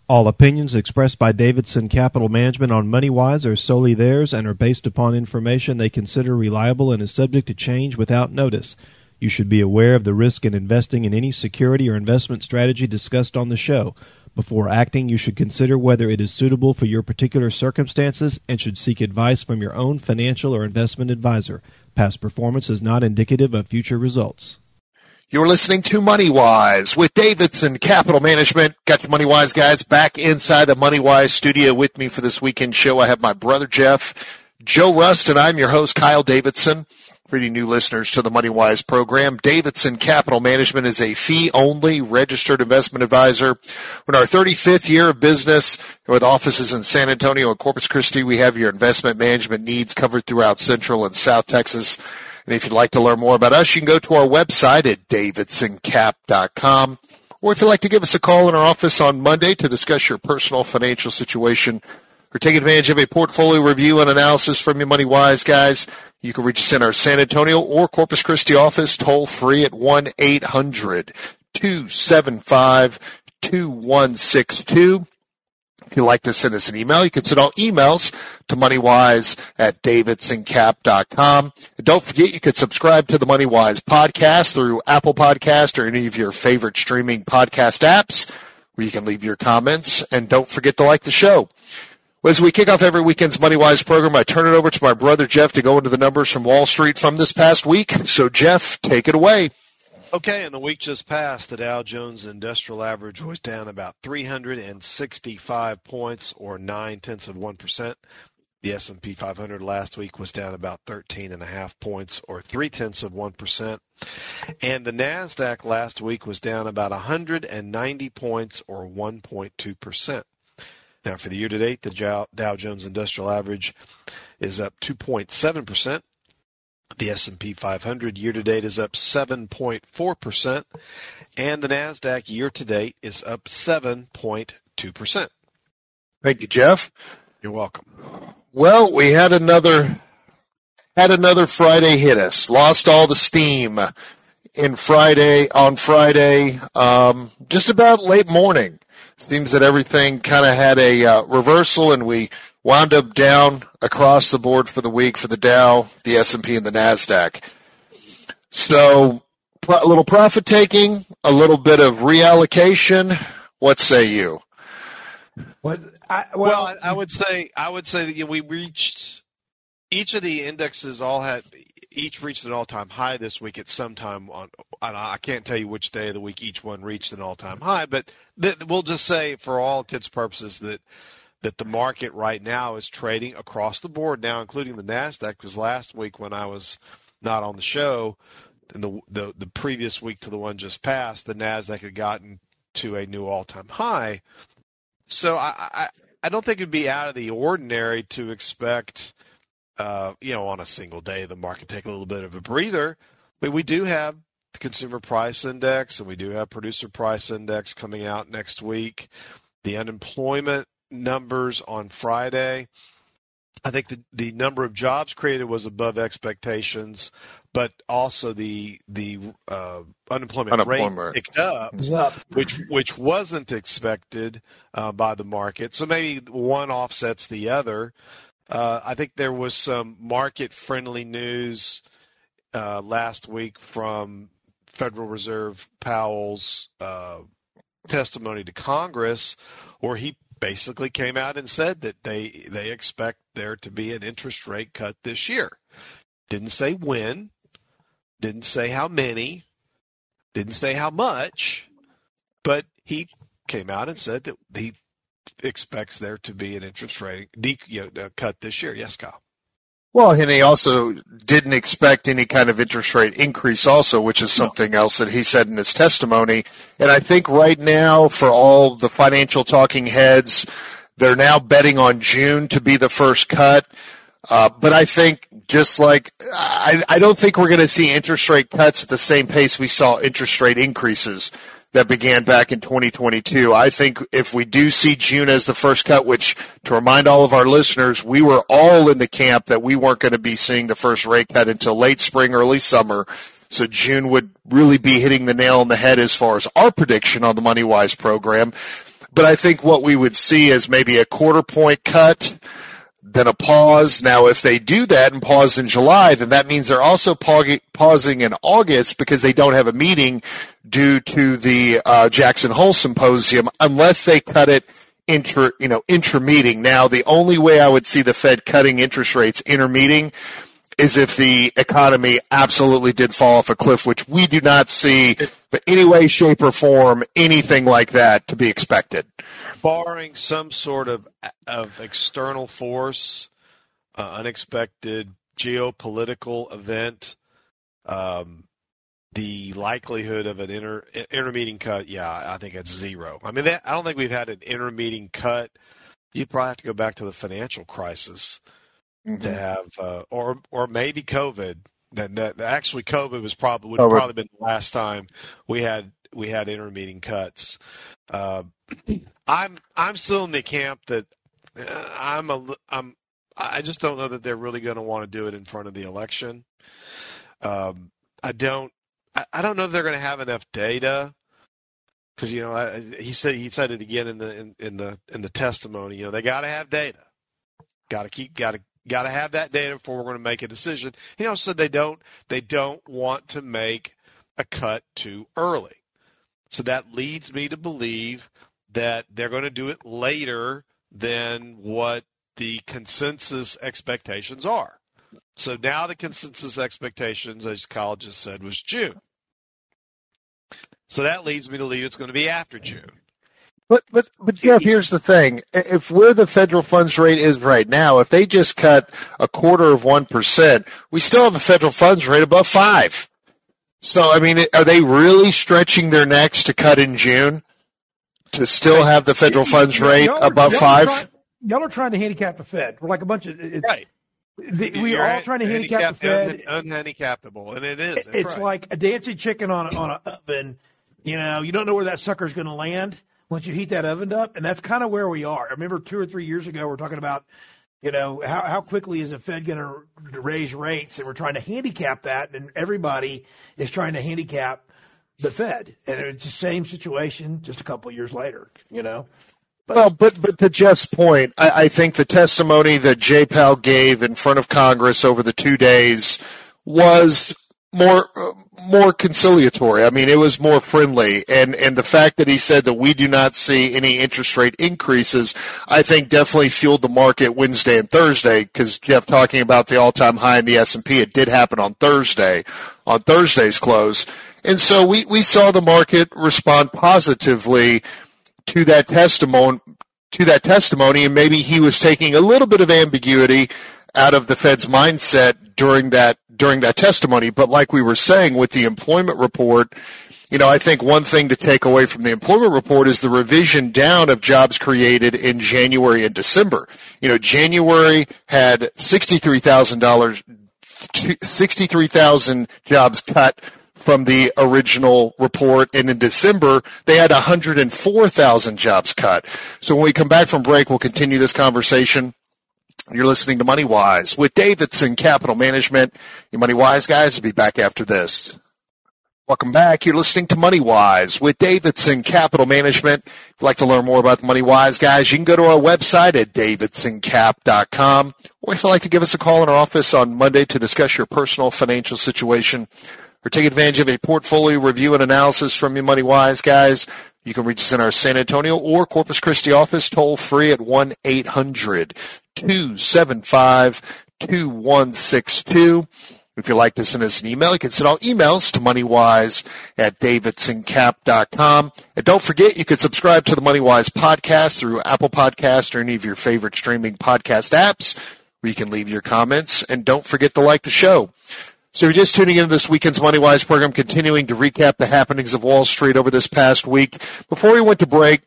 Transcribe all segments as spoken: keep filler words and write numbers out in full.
All opinions expressed by Davidson Capital Management on MoneyWise are solely theirs and are based upon information they consider reliable and is subject to change without notice. You should be aware of the risk in investing in any security or investment strategy discussed on the show. Before acting, you should consider whether it is suitable for your particular circumstances and should seek advice from your own financial or investment advisor. Past performance is not indicative of future results. You're listening to MoneyWise with Davidson Capital Management. Got the MoneyWise guys back inside the MoneyWise studio with me for this weekend show. I have my brother Jeff, Joe Rust, and I'm your host, Kyle Davidson. For any new listeners to the MoneyWise program, Davidson Capital Management is a fee-only registered investment advisor. We're in our thirty-fifth year of business with offices in San Antonio and Corpus Christi. We have your investment management needs covered throughout Central and South Texas. And if you'd like to learn more about us, you can go to our website at davidson cap dot com. Or if you'd like to give us a call in our office on Monday to discuss your personal financial situation or take advantage of a portfolio review and analysis from your MoneyWise guys, you can reach us in our San Antonio or Corpus Christi office toll free at one eight hundred two seven five two one six two. If you'd like to send us an email, you can send all emails to moneywise at davidson cap dot com. And don't forget, you can subscribe to the MoneyWise podcast through Apple Podcast or any of your favorite streaming podcast apps where you can leave your comments. And don't forget to like the show. As we kick off every weekend's MoneyWise program, I turn it over to my brother Jeff to go into the numbers from Wall Street from this past week. So, Jeff, take it away. Okay, in the week just passed, the Dow Jones Industrial Average was down about three hundred sixty-five points, or nine-tenths of one percent. The S and P five hundred last week was down about thirteen and a half points, or three-tenths of one percent. And the NASDAQ last week was down about one hundred ninety points, or one point two percent. Now, for the year-to-date, the Dow Jones Industrial Average is up two point seven percent. The S and P five hundred year-to-date is up seven point four percent, and the NASDAQ year-to-date is up seven point two percent. Thank you, Jeff. You're welcome. Well, we had another had another Friday hit us. Lost all the steam in Friday on Friday, um, just about late morning. Seems that everything kind of had a uh, reversal, and we wound up down across the board for the week for the Dow, the S and P, and the NASDAQ. So a little profit taking, a little bit of reallocation. What say you? What? I, well, well I, I would say I would say that you know, we reached each of the indexes all had each reached an all-time high this week at some time on. I can't tell you which day of the week each one reached an all-time high, but th- we'll just say for all intents and purposes that that the market right now is trading across the board now, including the NASDAQ, because last week when I was not on the show, and the, the the previous week to the one just passed, the NASDAQ had gotten to a new all-time high. So I, I, I don't think it would be out of the ordinary to expect, uh, you know, on a single day the market take a little bit of a breather. But we do have the Consumer Price Index, and we do have Producer Price Index coming out next week. The unemployment numbers on Friday. I think the, the number of jobs created was above expectations, but also the the uh, unemployment, unemployment rate picked up, up, which which wasn't expected uh, by the market. So maybe one offsets the other. Uh, I think there was some market-friendly news uh, last week from Federal Reserve Powell's uh, testimony to Congress, where he basically came out and said that they they expect there to be an interest rate cut this year. Didn't say when, didn't say how many, didn't say how much, but he came out and said that he expects there to be an interest rate de- you know, cut this year. Yes, Kyle. Well, and he also didn't expect any kind of interest rate increase also, which is something no. else that he said in his testimony. And I think right now for all the financial talking heads, they're now betting on June to be the first cut. Uh, but I think just like I, I don't think we're going to see interest rate cuts at the same pace we saw interest rate increases that began back in twenty twenty-two. I think if we do see June as the first cut, which to remind all of our listeners, we were all in the camp that we weren't going to be seeing the first rate cut until late spring, early summer. So June would really be hitting the nail on the head as far as our prediction on the MoneyWise program. But I think what we would see is maybe a quarter point cut, then a pause. Now, if they do that and pause in July, then that means they're also pausing in August because they don't have a meeting due to the uh, Jackson Hole Symposium, unless they cut it inter, you know, inter-meeting. Now, the only way I would see the Fed cutting interest rates inter-meeting is if the economy absolutely did fall off a cliff, which we do not see in any way, shape, or form anything like that to be expected. Barring some sort of of external force, uh, unexpected geopolitical event, um, the likelihood of an inter intermeeting cut, yeah, I think it's zero. I mean, that, I don't think we've had an intermeeting cut. You'd probably have to go back to the financial crisis mm-hmm. to have, uh, or or maybe COVID. That, that actually COVID was probably would have probably been the last time we had we had intermeeting cuts. Uh, I'm I'm still in the camp that uh, I'm a I'm I just don't know that they're really going to want to do it in front of the election. Um, I don't I, I don't know if they're going to have enough data because you know I, he said he said it again in the in, in the in the testimony. You know they got to have data, got to keep got to got to have that data before we're going to make a decision. He also said they don't they don't want to make a cut too early. So that leads me to believe that they're going to do it later than what the consensus expectations are. So now the consensus expectations, as Kyle just said, was June. So that leads me to believe it's going to be after June. But, but, but Jeff, here's the thing. If where the federal funds rate is right now, if they just cut a quarter of one percent, we still have a federal funds rate above five. So, I mean, are they really stretching their necks to cut in June to still have the federal funds rate y'all above y'all five? Are trying, y'all are trying to handicap the Fed. We're like a bunch of it's, right. The, we are all trying to handicap the Fed. Unhandicappable, and it is. It's right. like a dancing chicken on a, on an oven. You know, you don't know where that sucker's going to land once you heat that oven up, and that's kind of where we are. I remember two or three years ago we were talking about, you know, how, how quickly is the Fed going to raise rates? And we're trying to handicap that, and everybody is trying to handicap the Fed. And it's the same situation just a couple of years later, you know. But, well, but but to Jeff's point, I, I think the testimony that Jay Powell gave in front of Congress over the two days was more uh, more conciliatory. I mean, it was more friendly, and and the fact that he said that we do not see any interest rate increases, I think definitely fueled the market Wednesday and Thursday. Because Jeff talking about the all-time high in the S and P, it did happen on Thursday, on Thursday's close, and so we we saw the market respond positively to that testimony. To that testimony, and maybe he was taking a little bit of ambiguity out of the Fed's mindset during that during that testimony. But like we were saying with the employment report, you know, I think one thing to take away from the employment report is the revision down of jobs created in January and December. You know, January had sixty-three thousand dollars, sixty-three thousand jobs cut from the original report, and in December, they had one hundred four thousand jobs cut. So when we come back from break, we'll continue this conversation. You're listening to Money Wise with Davidson Capital Management. Your Money Wise guys will be back after this. Welcome back. You're listening to Money Wise with Davidson Capital Management. If you'd like to learn more about the Money Wise guys, you can go to our website at davidson cap dot com. Or if you'd like to give us a call in our office on Monday to discuss your personal financial situation, or take advantage of a portfolio review and analysis from your Money Wise guys, you can reach us in our San Antonio or Corpus Christi office, toll free at one eight hundred two seven five two one six two. If you'd like to send us an email, you can send all emails to moneywise at davidson cap dot com. And don't forget, you can subscribe to the Money Wise podcast through Apple Podcasts or any of your favorite streaming podcast apps, where you can leave your comments. And don't forget to like the show. So you're just tuning into this weekend's Money Wise program, continuing to recap the happenings of Wall Street over this past week. Before we went to break,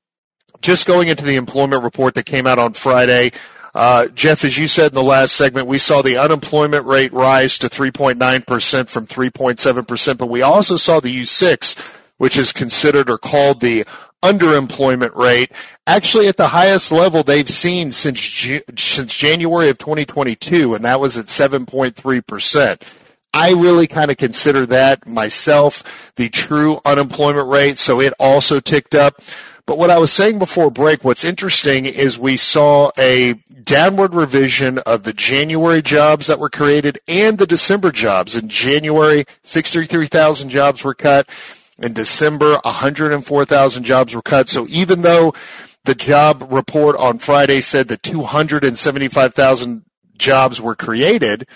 just going into the employment report that came out on Friday, uh, Jeff, as you said in the last segment, we saw the unemployment rate rise to three point nine percent from three point seven percent, but we also saw the U six, which is considered or called the underemployment rate, actually at the highest level they've seen since since January of twenty twenty-two, and that was at seven point three percent. I really kind of consider that myself the true unemployment rate, so it also ticked up. But what I was saying before break, what's interesting is we saw a downward revision of the January jobs that were created and the December jobs. In January, sixty-three thousand jobs were cut. In December, one hundred four thousand jobs were cut. So even though the job report on Friday said that two hundred seventy-five thousand jobs were created,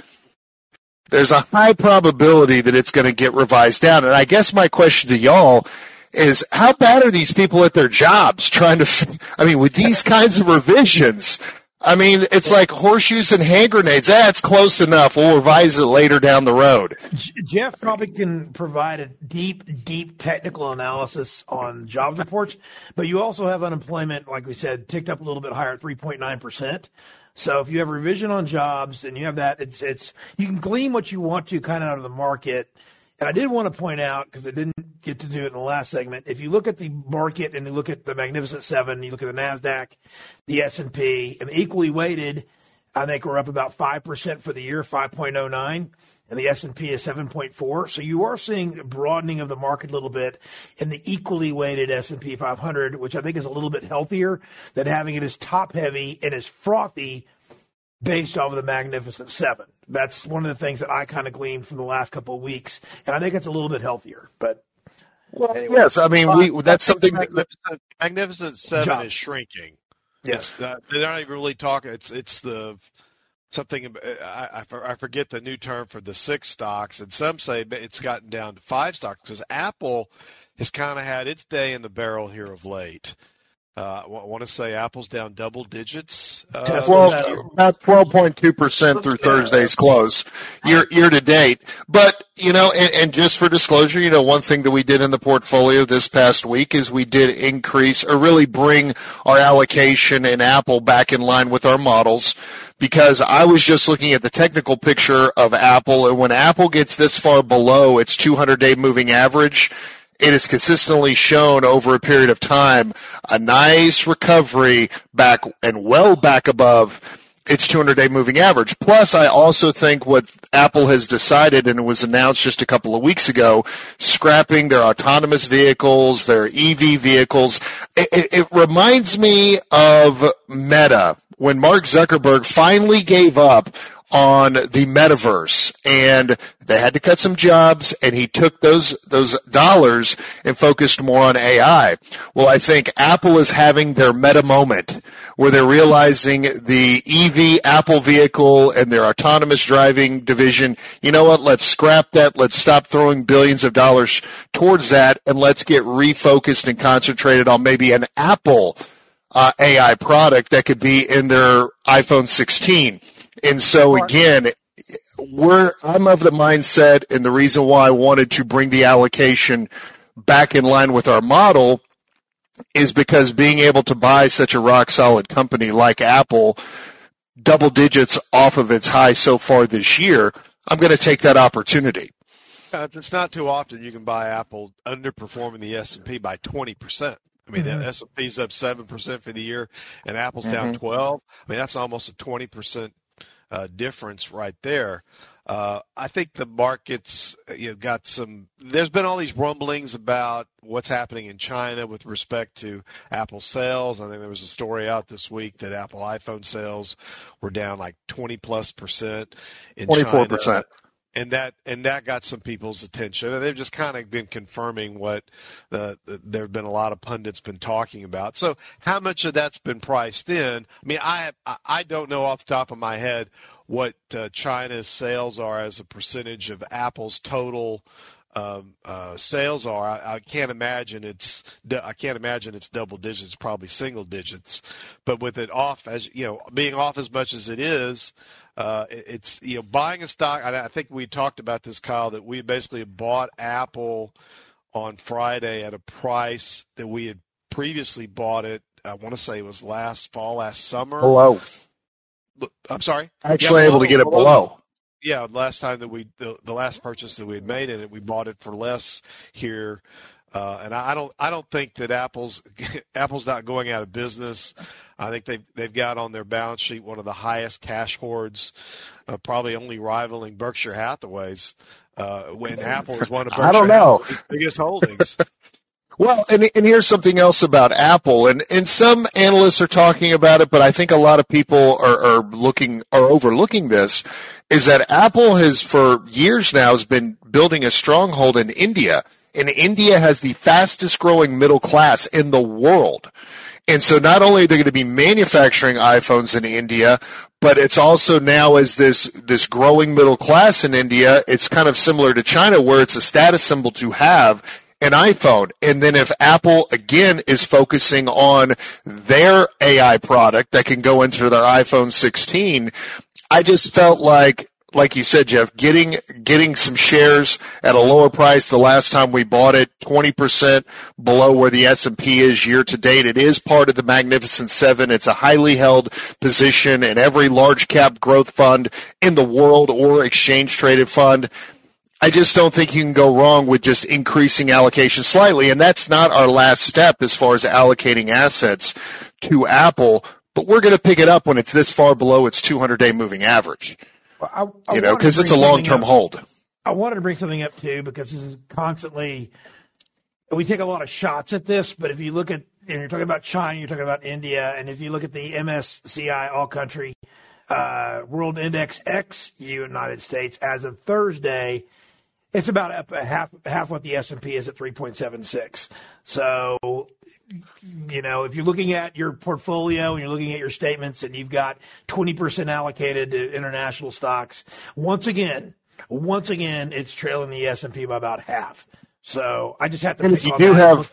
there's a high probability that it's going to get revised down. And I guess my question to y'all is, how bad are these people at their jobs trying to, I mean, with these kinds of revisions, I mean, it's like horseshoes and hand grenades. That's close enough. We'll revise it later down the road. Jeff probably can provide a deep, deep technical analysis on jobs reports, but you also have unemployment, like we said, ticked up a little bit higher at three point nine percent. So if you have a revision on jobs and you have that, it's, it's, you can glean what you want to kind of out of the market. And I did want to point out, because I didn't get to do it in the last segment, if you look at the market and you look at the Magnificent Seven, you look at the NASDAQ, the S and P, and the equally weighted, I think we're up about five percent for the year, five point oh nine, and the S and P is seven point four. So you are seeing a broadening of the market a little bit in the equally weighted S and P five hundred, which I think is a little bit healthier than having it as top-heavy and as frothy based off of the Magnificent Seven. That's one of the things that I kind of gleaned from the last couple of weeks, and I think it's a little bit healthier. But well, anyway. Yes, I mean we that's something. Magnificent, Magnificent Seven Job. is shrinking. Yes, uh, they're not even really talking. It's it's the something. I, I forget the new term for the six stocks, and some say it's gotten down to five stocks because Apple has kind of had its day in the barrel here of late. Uh, I want to say Apple's down double digits. Uh, well, about twelve point two percent through Thursday's close, year year to date. But, you know, and, and just for disclosure, you know, one thing that we did in the portfolio this past week is we did increase or really bring our allocation in Apple back in line with our models, because I was just looking at the technical picture of Apple, and when Apple gets this far below its two hundred day moving average, it has consistently shown over a period of time a nice recovery back and well back above its two hundred day moving average. Plus, I also think what Apple has decided, and it was announced just a couple of weeks ago, scrapping their autonomous vehicles, their E V vehicles. It, it, it reminds me of Meta, when Mark Zuckerberg finally gave up on the metaverse, and they had to cut some jobs, and he took those those dollars and focused more on A I. Well, I think Apple is having their meta moment, where they're realizing the E V Apple vehicle and their autonomous driving division, you know what, let's scrap that, let's stop throwing billions of dollars towards that, and let's get refocused and concentrated on maybe an Apple uh, A I product that could be in their iPhone sixteen. And so, again, we're, I'm of the mindset, and the reason why I wanted to bring the allocation back in line with our model is because being able to buy such a rock-solid company like Apple, double digits off of its high so far this year, I'm going to take that opportunity. Uh, it's not too often you can buy Apple underperforming the S and P by twenty percent. I mean, mm-hmm. the S and P's up seven percent for the year, and Apple's mm-hmm. down twelve. I mean, that's almost a twenty percent Uh, difference right there. Uh, I think the markets, you know, got some. There's been all these rumblings about what's happening in China with respect to Apple sales. I think there was a story out this week that Apple iPhone sales were down like twenty plus percent in twenty-four percent. China. And that and that got some people's attention. And they've just kind of been confirming what the, the there have been a lot of pundits been talking about. So how much of that's been priced in? I mean, I I don't know off the top of my head what uh, China's sales are as a percentage of Apple's total um, uh, sales are. I, I can't imagine it's I can't imagine it's double digits, probably single digits. But with it off as you know, being off as much as it is. Uh, it's, you know, buying a stock. I think we talked about this, Kyle, that we basically bought Apple on Friday at a price that we had previously bought it. I want to say it was last fall, last summer. Below. I'm sorry. Actually, yeah, able to get it below. Yeah, last time that we, the, the last purchase that we had made in it, we bought it for less here. Uh, and I don't, I don't think that Apple's, Apple's not going out of business. I think they've, they've got on their balance sheet one of the highest cash hoards, uh, probably only rivaling Berkshire Hathaway's, uh, when Apple is one of Berkshire I don't know. Hathaway's biggest holdings. Well, and, and here's something else about Apple, and, and some analysts are talking about it, but I think a lot of people are, are looking are overlooking this, is that Apple has for years now has been building a stronghold in India, and India has the fastest growing middle class in the world. And so not only are they going to be manufacturing iPhones in India, but it's also now as this, this growing middle class in India, it's kind of similar to China where it's a status symbol to have an iPhone. And then if Apple, again, is focusing on their A I product that can go into their iPhone sixteen, I just felt like, like you said, Jeff, getting getting some shares at a lower price the last time we bought it, twenty percent below where the S and P is year to date. It is part of the Magnificent Seven. It's a highly held position in every large cap growth fund in the world or exchange traded fund. I just don't think you can go wrong with just increasing allocation slightly, and that's not our last step as far as allocating assets to Apple, but we're going to pick it up when it's this far below its two hundred day moving average. Well, I, I you know, because it's a long-term hold. I wanted to bring something up, too, because this is constantly – we take a lot of shots at this, but if you look at – and you're talking about China, you're talking about India, and if you look at the M S C I All-Country uh, World Index X United States as of Thursday – it's about up a half half what the S and P is at three point seven six. So, you know, if you're looking at your portfolio and you're looking at your statements and you've got twenty percent allocated to international stocks, once again, once again, it's trailing the S and P by about half. So I just have to and pick if you on do that. have,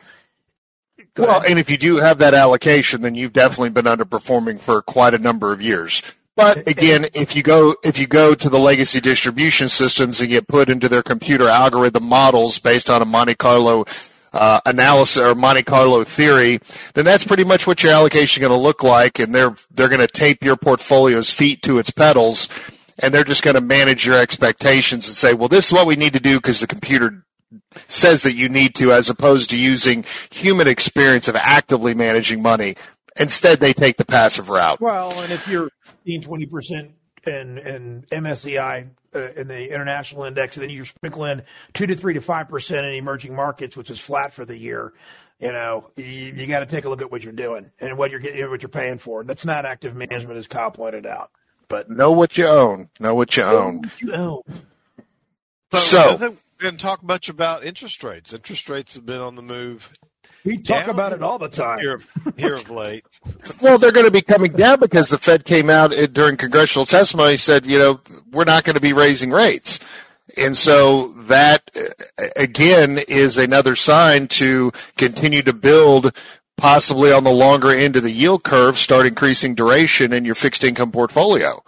Go well, ahead. and if you do have that allocation, then you've definitely been underperforming for quite a number of years. But again, if you go if you go to the legacy distribution systems and get put into their computer algorithm models based on a Monte Carlo uh, analysis or Monte Carlo theory, then that's pretty much what your allocation is going to look like, and they're they're going to tape your portfolio's feet to its pedals, and they're just going to manage your expectations and say, well, this is what we need to do because the computer says that you need to, as opposed to using human experience of actively managing money. Instead, they take the passive route. Well, and if you're fifteen, twenty percent in, in M S C I, uh, in the international index, and then you sprinkle in two to three to five percent in emerging markets, which is flat for the year, you know, you, you got to take a look at what you're doing and what you're getting, what you're paying for. That's not active management, as Kyle pointed out. But know what you own. Know what you know own. what you own. So, So I don't think we didn't talk much about interest rates. Interest rates have been on the move. We talk down about it all the time. Here, here of late. Well, they're going to be coming down because the Fed came out during congressional testimony and said, you know, we're not going to be raising rates. And so that, again, is another sign to continue to build possibly on the longer end of the yield curve, start increasing duration in your fixed income portfolio.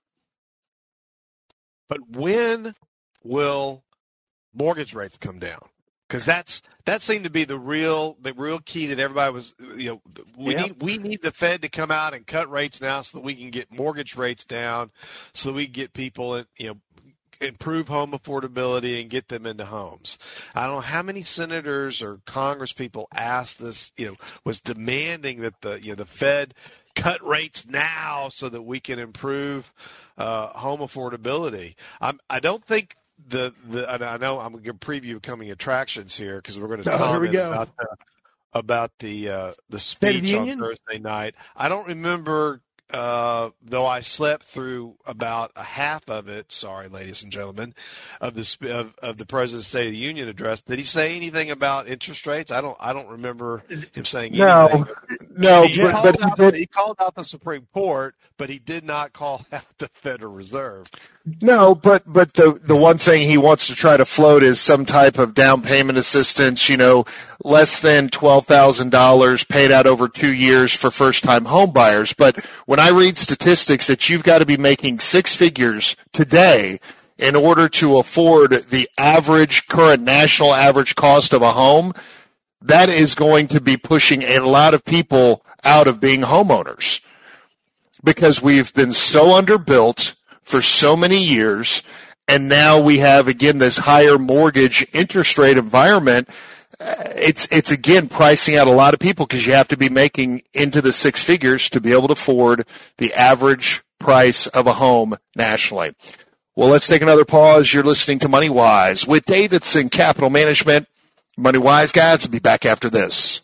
But when will mortgage rates come down? Because that's that seemed to be the real the real key that everybody was, you know, we Yep. need we need the Fed to come out and cut rates now so that we can get mortgage rates down, so that we can get people, you know, improve home affordability and get them into homes. I don't know how many senators or Congress people asked this, you know, was demanding that the you know the Fed cut rates now so that we can improve uh, home affordability. I'm, I don't think. The the and I know I'm going to preview coming attractions here because we're going to Oh, here we comment go. about the about the uh, the State of the speech on Union? Thursday night. I don't remember, uh, though I slept through about a half of it. Sorry, ladies and gentlemen, of the sp- of, of the President's State of the Union address. Did he say anything about interest rates? I don't I don't remember him saying No, anything. no, He, but, called but he out, did. he called out the Supreme Court, but he did not call out the Federal Reserve. No, but but the the one thing he wants to try to float is some type of down payment assistance. You know, less than twelve thousand dollars paid out over two years for first time home buyers. But when I read statistics that you've got to be making six figures today in order to afford the average current national average cost of a home, that is going to be pushing a lot of people out of being homeowners because we've been so underbuilt for so many years, and now we have, again, this higher mortgage interest rate environment. Uh, it's, it's again, pricing out a lot of people because you have to be making into the six figures to be able to afford the average price of a home nationally. Well, let's take another pause. You're listening to Money Wise with Davidson Capital Management. Money Wise guys will be back after this.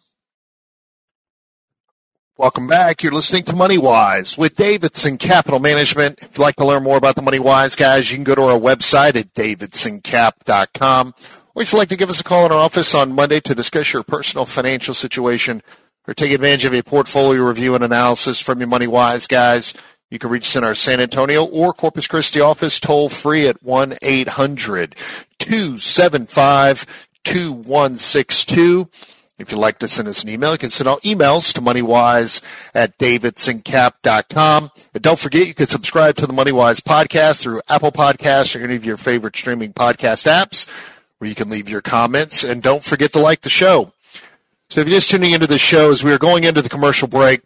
Welcome back. You're listening to Money Wise with Davidson Capital Management. If you'd like to learn more about the Money Wise guys, you can go to our website at davidson cap dot com. Or if you'd like to give us a call in our office on Monday to discuss your personal financial situation or take advantage of a portfolio review and analysis from your Money Wise guys, you can reach us in our San Antonio or Corpus Christi office toll free at one eight hundred two seven five two one six two. If you'd like to send us an email, you can send all emails to moneywise at davidson cap dot com. And don't forget, you can subscribe to the MoneyWise podcast through Apple Podcasts or any of your favorite streaming podcast apps, where you can leave your comments. And don't forget to like the show. So if you're just tuning into the show, as we are going into the commercial break,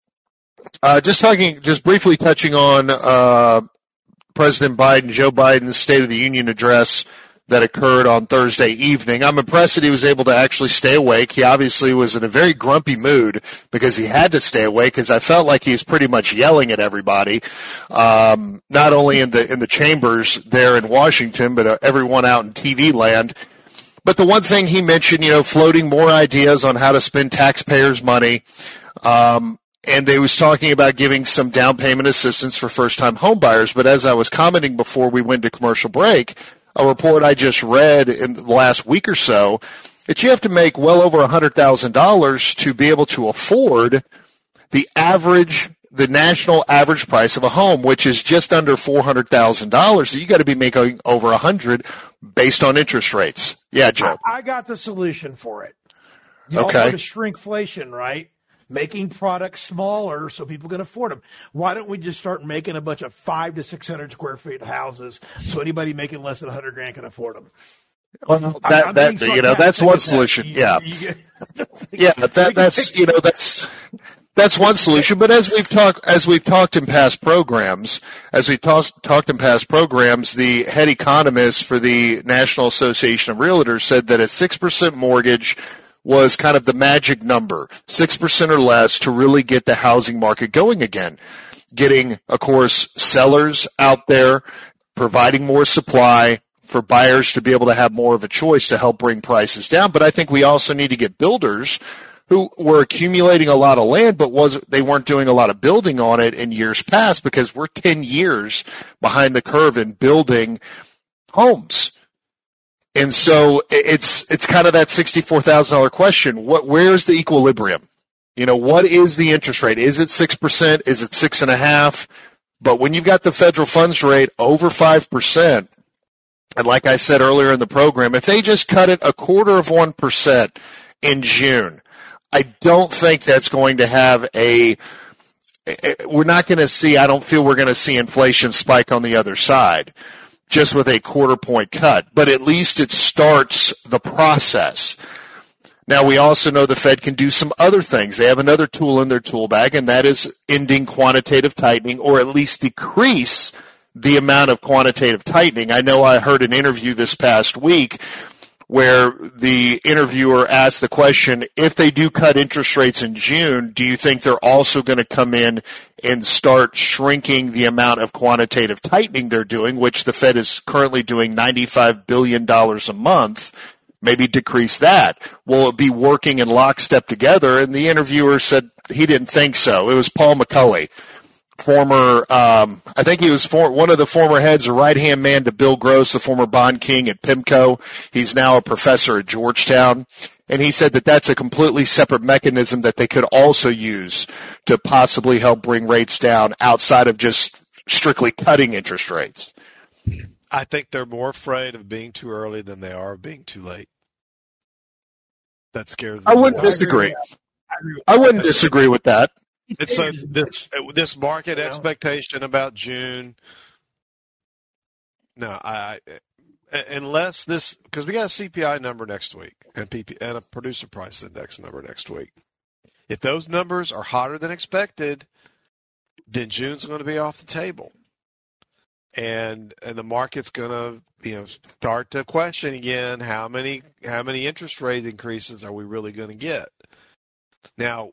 uh, just talking, just briefly touching on uh, President Biden, Joe Biden's State of the Union address that occurred on Thursday evening. I'm impressed that he was able to actually stay awake. He obviously was in a very grumpy mood because he had to stay awake, because I felt like he was pretty much yelling at everybody, um, not only in the in the chambers there in Washington, but uh, everyone out in T V land. But the one thing he mentioned, you know, floating more ideas on how to spend taxpayers' money, um, and they was talking about giving some down payment assistance for first-time home buyers. But as I was commenting before we went to commercial break, a report I just read in the last week or so, that you have to make well over one hundred thousand dollars to be able to afford the average, the national average price of a home, which is just under four hundred thousand dollars. So you got to be making over one hundred based on interest rates. Yeah, Joe. I, I got the solution for it. You okay. all know the shrinkflation, right? Making products smaller so people can afford them. Why don't we just start making a bunch of five to six hundred square feet houses so anybody making less than a hundred grand can afford them? Well, that, I'm, I'm that you know, that's one solution. You, yeah, you get, yeah, that that's you know that's that's one solution. But as we've talked as we've talked in past programs, as we've talked talked in past programs, the head economist for the National Association of Realtors said that a six percent mortgage was kind of the magic number, six percent or less, to really get the housing market going again. Getting, of course, sellers out there, providing more supply for buyers to be able to have more of a choice to help bring prices down. But I think we also need to get builders who were accumulating a lot of land, but was they weren't doing a lot of building on it in years past, because we're ten years behind the curve in building homes. And so it's it's kind of that sixty-four thousand dollars question. What where's the equilibrium? You know, what is the interest rate? Is it six percent? Is it six and a half? But when you've got the federal funds rate over five percent, and like I said earlier in the program, if they just cut it a quarter of one percent in June, I don't think that's going to have a we're not going to see, I don't feel we're going to see inflation spike on the other side, just with a quarter point cut, but at least it starts the process. Now, we also know the Fed can do some other things. They have another tool in their tool bag, and that is ending quantitative tightening, or at least decrease the amount of quantitative tightening. I know I heard an interview this past week where the interviewer asked the question, if they do cut interest rates in June, do you think they're also going to come in and start shrinking the amount of quantitative tightening they're doing, which the Fed is currently doing ninety-five billion dollars a month, maybe decrease that? Will it be working in lockstep together? And the interviewer said he didn't think so. It was Paul McCulley, former, um, I think he was for, one of the former heads, a right-hand man to Bill Gross, the former bond king at PIMCO. He's now a professor at Georgetown. And he said that that's a completely separate mechanism that they could also use to possibly help bring rates down outside of just strictly cutting interest rates. I think they're more afraid of being too early than they are of being too late. That scares them. I wouldn't more. disagree. I wouldn't disagree with that. It's a, this, this market expectation about June. No, I, I unless this, because we got a C P I number next week and P P and a producer price index number next week. If those numbers are hotter than expected, then June's going to be off the table, and and the market's going to you know start to question again how many how many interest rate increases are we really going to get now.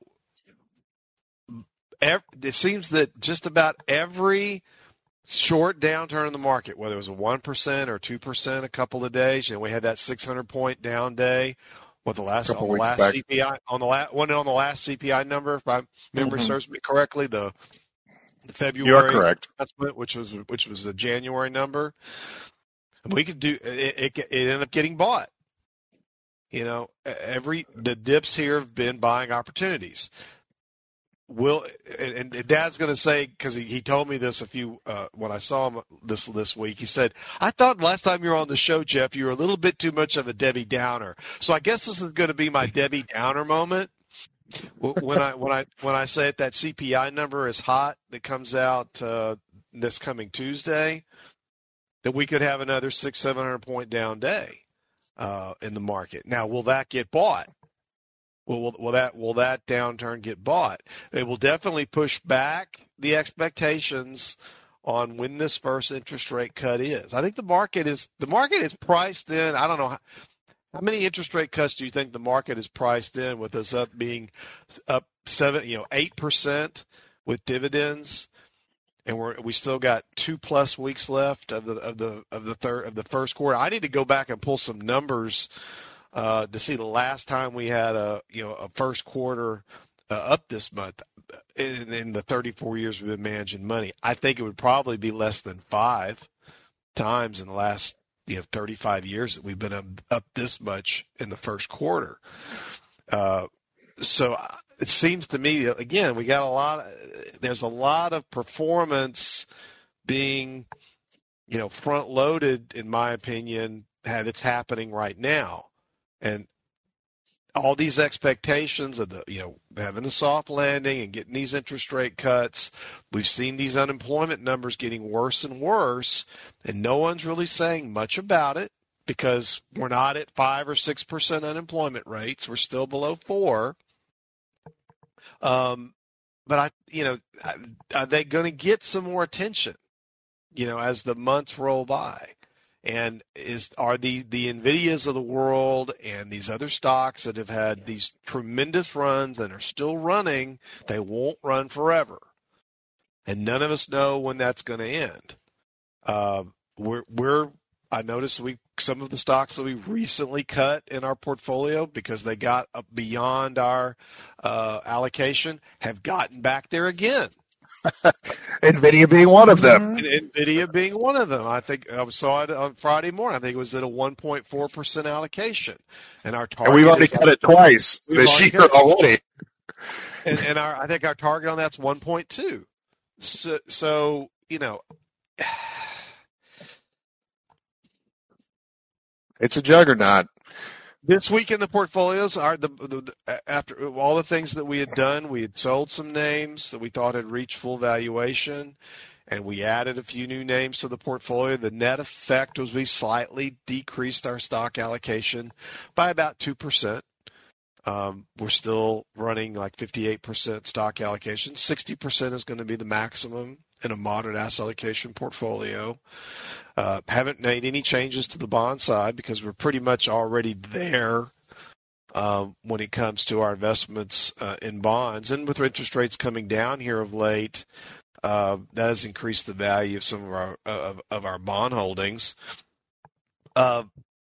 It seems that just about every short downturn in the market, whether it was a one percent or two percent a couple of days, you know, we had that six hundred point down day, what the last Couple on the weeks last back. C P I on the last one on the last C P I number, if my memory Mhm. serves me correctly, the the February You are correct. adjustment, which was which was a January number. And we could do it, it. It ended up getting bought. You know, every the dips here have been buying opportunities. Will and, and Dad's going to say, because he, he told me this a few uh, when I saw him this this week. He said, "I thought last time you were on the show, Jeff, you were a little bit too much of a Debbie Downer." So I guess this is going to be my Debbie Downer moment. When I when I when I say it, that C P I number is hot that comes out uh, this coming Tuesday, that we could have another six seven hundred point down day uh, in the market. Now, will that get bought? Will, will, will that will that downturn get bought? It will definitely push back the expectations on when this first interest rate cut is. I think the market is the market is priced in. I don't know how, how many interest rate cuts do you think the market is priced in, with us up being up seven, you know, eight percent with dividends, and we're we still got two plus weeks left of the of the of the third of the first quarter. I need to go back and pull some numbers Uh, to see the last time we had a you know a first quarter uh, up this month in, in the thirty-four years we've been managing money. I think it would probably be less than five times in the last you know thirty-five years that we've been up, up this much in the first quarter. Uh, so it seems to me, again, we got a lot. Of, there's a lot of performance being you know front loaded, in my opinion, that's happening right now. And all these expectations of the, you know, having a soft landing and getting these interest rate cuts, we've seen these unemployment numbers getting worse and worse, and no one's really saying much about it because we're not at five or six percent unemployment rates. We're still below four. Um, but I, you know, are they going to get some more attention, you know, as the months roll by? And is are the, the NVIDIAs of the world and these other stocks that have had these tremendous runs and are still running, they won't run forever. And none of us know when that's going to end. Uh, we're, we're, I noticed we, some of the stocks that we recently cut in our portfolio because they got up beyond our uh, allocation have gotten back there again. NVIDIA being one of them. And NVIDIA being one of them. I think I saw it on Friday morning. I think it was at a one point four percent allocation. And our target And we've already is, cut it twice this year already. And, and our, I think our target on that's one point two. So, so, you know, it's a juggernaut. This week in the portfolios, are the, the, the after all the things that we had done, we had sold some names that we thought had reached full valuation, and we added a few new names to the portfolio. The net effect was we slightly decreased our stock allocation by about two percent. Um, we're still running like fifty-eight percent stock allocation. sixty percent is going to be the maximum in a moderate asset allocation portfolio. Uh, haven't made any changes to the bond side because we're pretty much already there uh, when it comes to our investments uh, in bonds. And with interest rates coming down here of late, uh, that has increased the value of some of our of, of our bond holdings. Uh,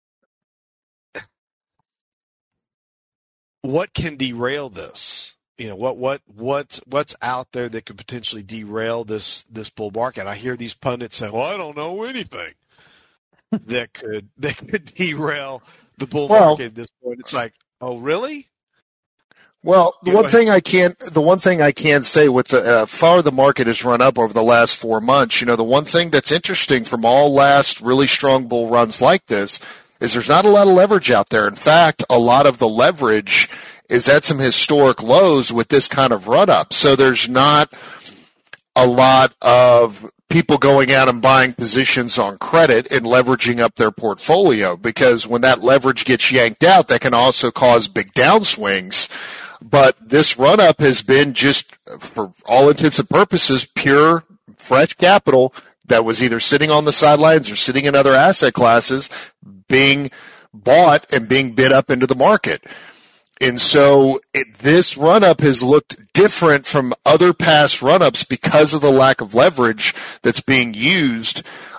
what can derail this? You know, what what what's what's out there that could potentially derail this this bull market? I hear these pundits say, "Well, I don't know anything that could that could derail the bull Well, market at this point." It's like, oh, really? Well, the Go one ahead. thing I can't, the one thing I can say with the uh, far the market has run up over the last four months, you know, the one thing that's interesting from all last really strong bull runs like this is there's not a lot of leverage out there. In fact, a lot of the leverage is at some historic lows with this kind of run up. So there's not a lot of people going out and buying positions on credit and leveraging up their portfolio, because when that leverage gets yanked out, that can also cause big downswings. But this run up has been just, for all intents and purposes, pure fresh capital that was either sitting on the sidelines or sitting in other asset classes being bought and being bid up into the market. And so it, this run-up has looked different from other past run-ups because of the lack of leverage that's being used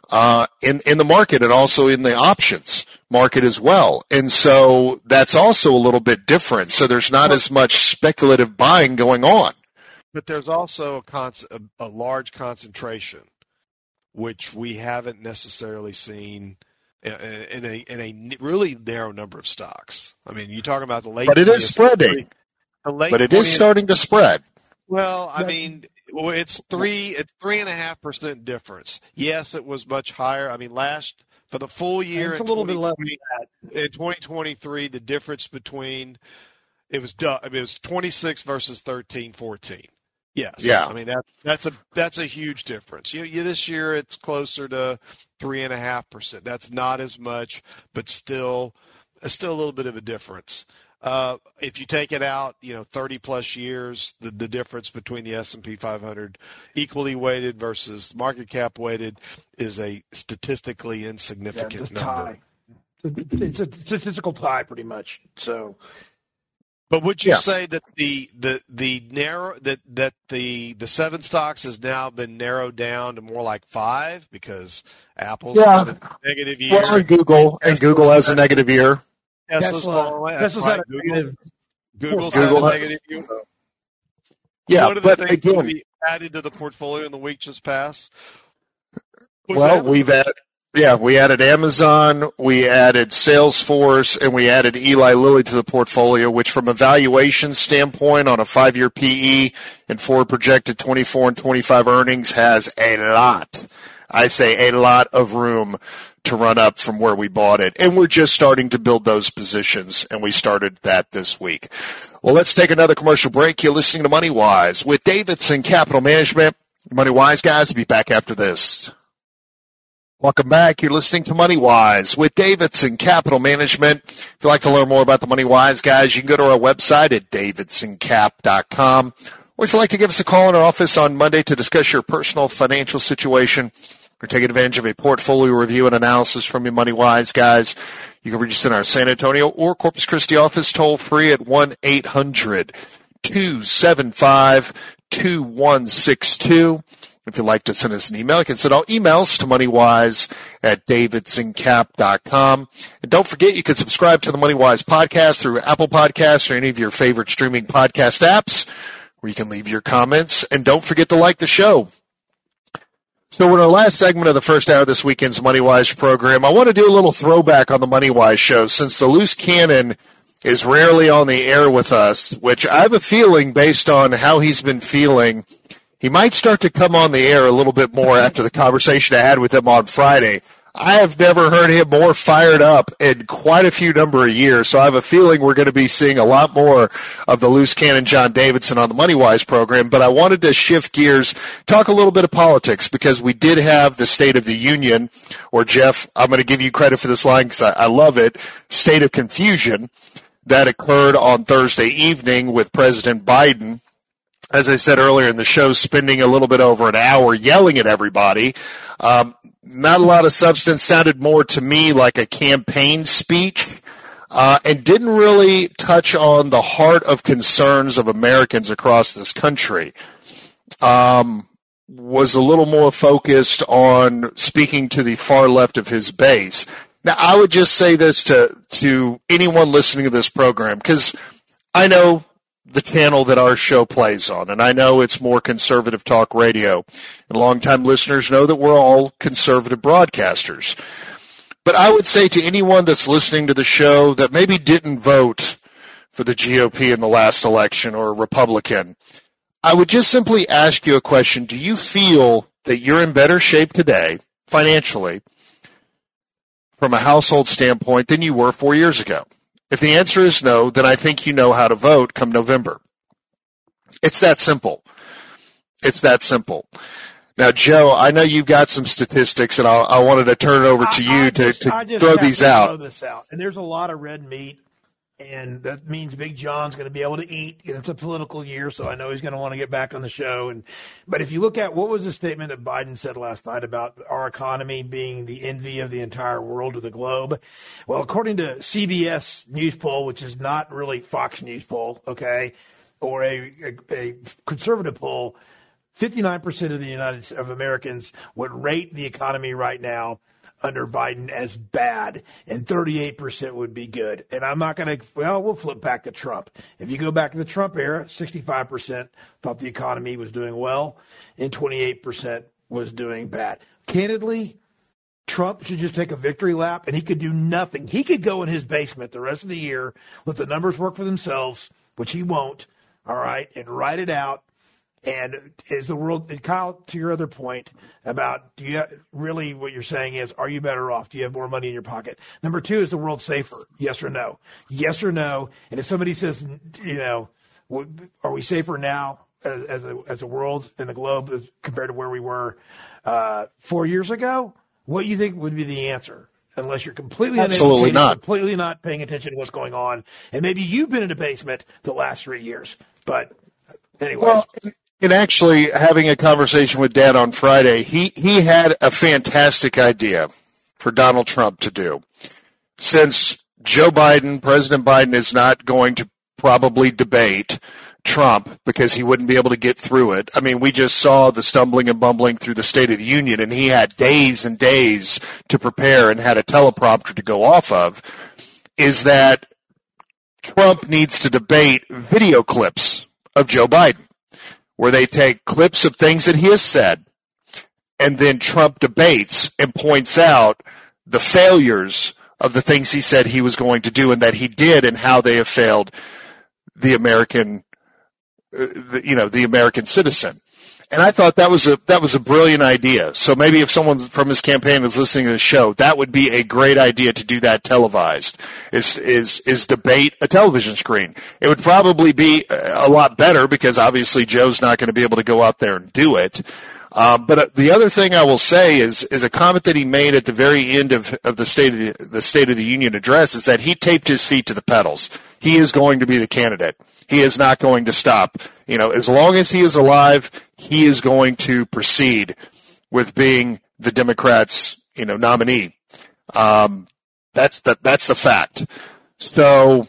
uh, in, in the market and also in the options market as well. And so that's also a little bit different. So there's not as much speculative buying going on. But there's also a, con- a, a large concentration, which we haven't necessarily seen in a, in a in a really narrow number of stocks. I mean, you're talking about the late, but it is spreading. The late but it is starting to spread. Well, I mean, well, it's three it's three and a half percent difference. Yes, it was much higher. I mean, last for the full year, it's a little bit less than that. In twenty twenty-three, the difference between it was I mean, it was twenty-six versus thirteen, fourteen. Yes. Yeah. I mean that that's a that's a huge difference. You, you this year it's closer to three and a half percent. That's not as much, but still, still a little bit of a difference. Uh, if you take it out, you know, thirty plus years, the, the difference between the S and P five hundred equally weighted versus market cap weighted is a statistically insignificant yeah, number. Tie. It's a statistical tie, pretty much. So. But would you yeah. say that the the the narrow that that the the seven stocks has now been narrowed down to more like five because Apple's yeah. got a negative year? Well, and Google and Google has a negative year. Tesla's Tesla, Tesla's right. had a Google, negative. Google's Google had a has, negative year. Yeah, One of the but things again, we added to the portfolio in the week just past. Well, Amazon. we've added. Yeah, we added Amazon, we added Salesforce, and we added Eli Lilly to the portfolio, which from a valuation standpoint on a five-year P E and forward projected twenty-four and twenty-five earnings has a lot, I say a lot of room to run up from where we bought it. And we're just starting to build those positions, and we started that this week. Well, let's take another commercial break. You're listening to Money Wise with Davidson Capital Management. Money Wise guys will be back after this. Welcome back. You're listening to Money Wise with Davidson Capital Management. If you'd like to learn more about the Money Wise guys, you can go to our website at davidson cap dot com. Or if you'd like to give us a call in our office on Monday to discuss your personal financial situation or take advantage of a portfolio review and analysis from your Money Wise guys, you can reach us in our San Antonio or Corpus Christi office toll free at one eight hundred two seven five two one six two. If you'd like to send us an email, you can send all emails to moneywise at davidson cap dot com. And don't forget, you can subscribe to the MoneyWise podcast through Apple Podcasts or any of your favorite streaming podcast apps where you can leave your comments. And don't forget to like the show. So in our last segment of the first hour of this weekend's MoneyWise program, I want to do a little throwback on the MoneyWise show since the loose cannon is rarely on the air with us, which I have a feeling based on how he's been feeling he might start to come on the air a little bit more after the conversation I had with him on Friday. I have never heard him more fired up in quite a few number of years, so I have a feeling we're going to be seeing a lot more of the loose cannon John Davidson on the MoneyWise program. But I wanted to shift gears, talk a little bit of politics, because we did have the State of the Union, or Jeff, I'm going to give you credit for this line because I, I love it, State of Confusion, that occurred on Thursday evening with President Biden. As I said earlier in the show, spending a little bit over an hour yelling at everybody. Um, not a lot of substance, sounded more to me like a campaign speech, uh, and didn't really touch on the heart of concerns of Americans across this country. Um, was a little more focused on speaking to the far left of his base. Now, I would just say this to, to anyone listening to this program, because I know the channel that our show plays on, and I know it's more conservative talk radio, and longtime listeners know that we're all conservative broadcasters. But I would say to anyone that's listening to the show that maybe didn't vote for the G O P in the last election or a Republican, I would just simply ask you a question. Do you feel that you're in better shape today, financially, from a household standpoint than you were four years ago? If the answer is no, then I think you know how to vote come November. It's that simple. It's that simple. Now, Joe, I know you've got some statistics, and I'll, I wanted to turn it over to you I, I to, just, to I just throw have these to out. Throw this out. And there's a lot of red meat, and that means Big John's going to be able to eat. It's a political year, so I know he's going to want to get back on the show. And but if you look at what was the statement that Biden said last night about our economy being the envy of the entire world or the globe? Well, according to C B S News poll, which is not really Fox News poll, okay, or a, a, a conservative poll, fifty-nine percent of the United of Americans would rate the economy right now under Biden as bad, and thirty-eight percent would be good. And I'm not going to, well, we'll flip back to Trump. If you go back to the Trump era, sixty-five percent thought the economy was doing well, and twenty-eight percent was doing bad. Candidly, Trump should just take a victory lap, and he could do nothing. He could go in his basement the rest of the year, let the numbers work for themselves, which he won't, all right, and write it out. And is the world, and Kyle, to your other point about, do you really, what you're saying is, are you better off? Do you have more money in your pocket? Number two, is the world safer? Yes or no? Yes or no? And if somebody says, you know, are we safer now as, as a as a world and the globe as compared to where we were uh, four years ago? What do you think would be the answer? Unless you're completely Absolutely not. completely not paying attention to what's going on, and maybe you've been in a basement the last three years. But anyways. Well, in actually having a conversation with Dad on Friday, he, he had a fantastic idea for Donald Trump to do. Since Joe Biden, President Biden, is not going to probably debate Trump because he wouldn't be able to get through it. I mean, we just saw the stumbling and bumbling through the State of the Union, and he had days and days to prepare and had a teleprompter to go off of, is that Trump needs to debate video clips of Joe Biden, where they take clips of things that he has said, and then Trump debates and points out the failures of the things he said he was going to do and that he did, and how they have failed the American, uh, the, you know, the American citizen. And I thought that was a that was a brilliant idea. So maybe if someone from his campaign is listening to the show, that would be a great idea to do that televised. Is is is debate a television screen? It would probably be a lot better because obviously Joe's not going to be able to go out there and do it. Uh, but the other thing I will say is is a comment that he made at the very end of, of the State of the, the State of the Union address is that he taped his feet to the pedals. He is going to be the candidate. He is not going to stop. You know, as long as he is alive, he is going to proceed with being the Democrats', you know, nominee. Um, that's the, that's the fact. So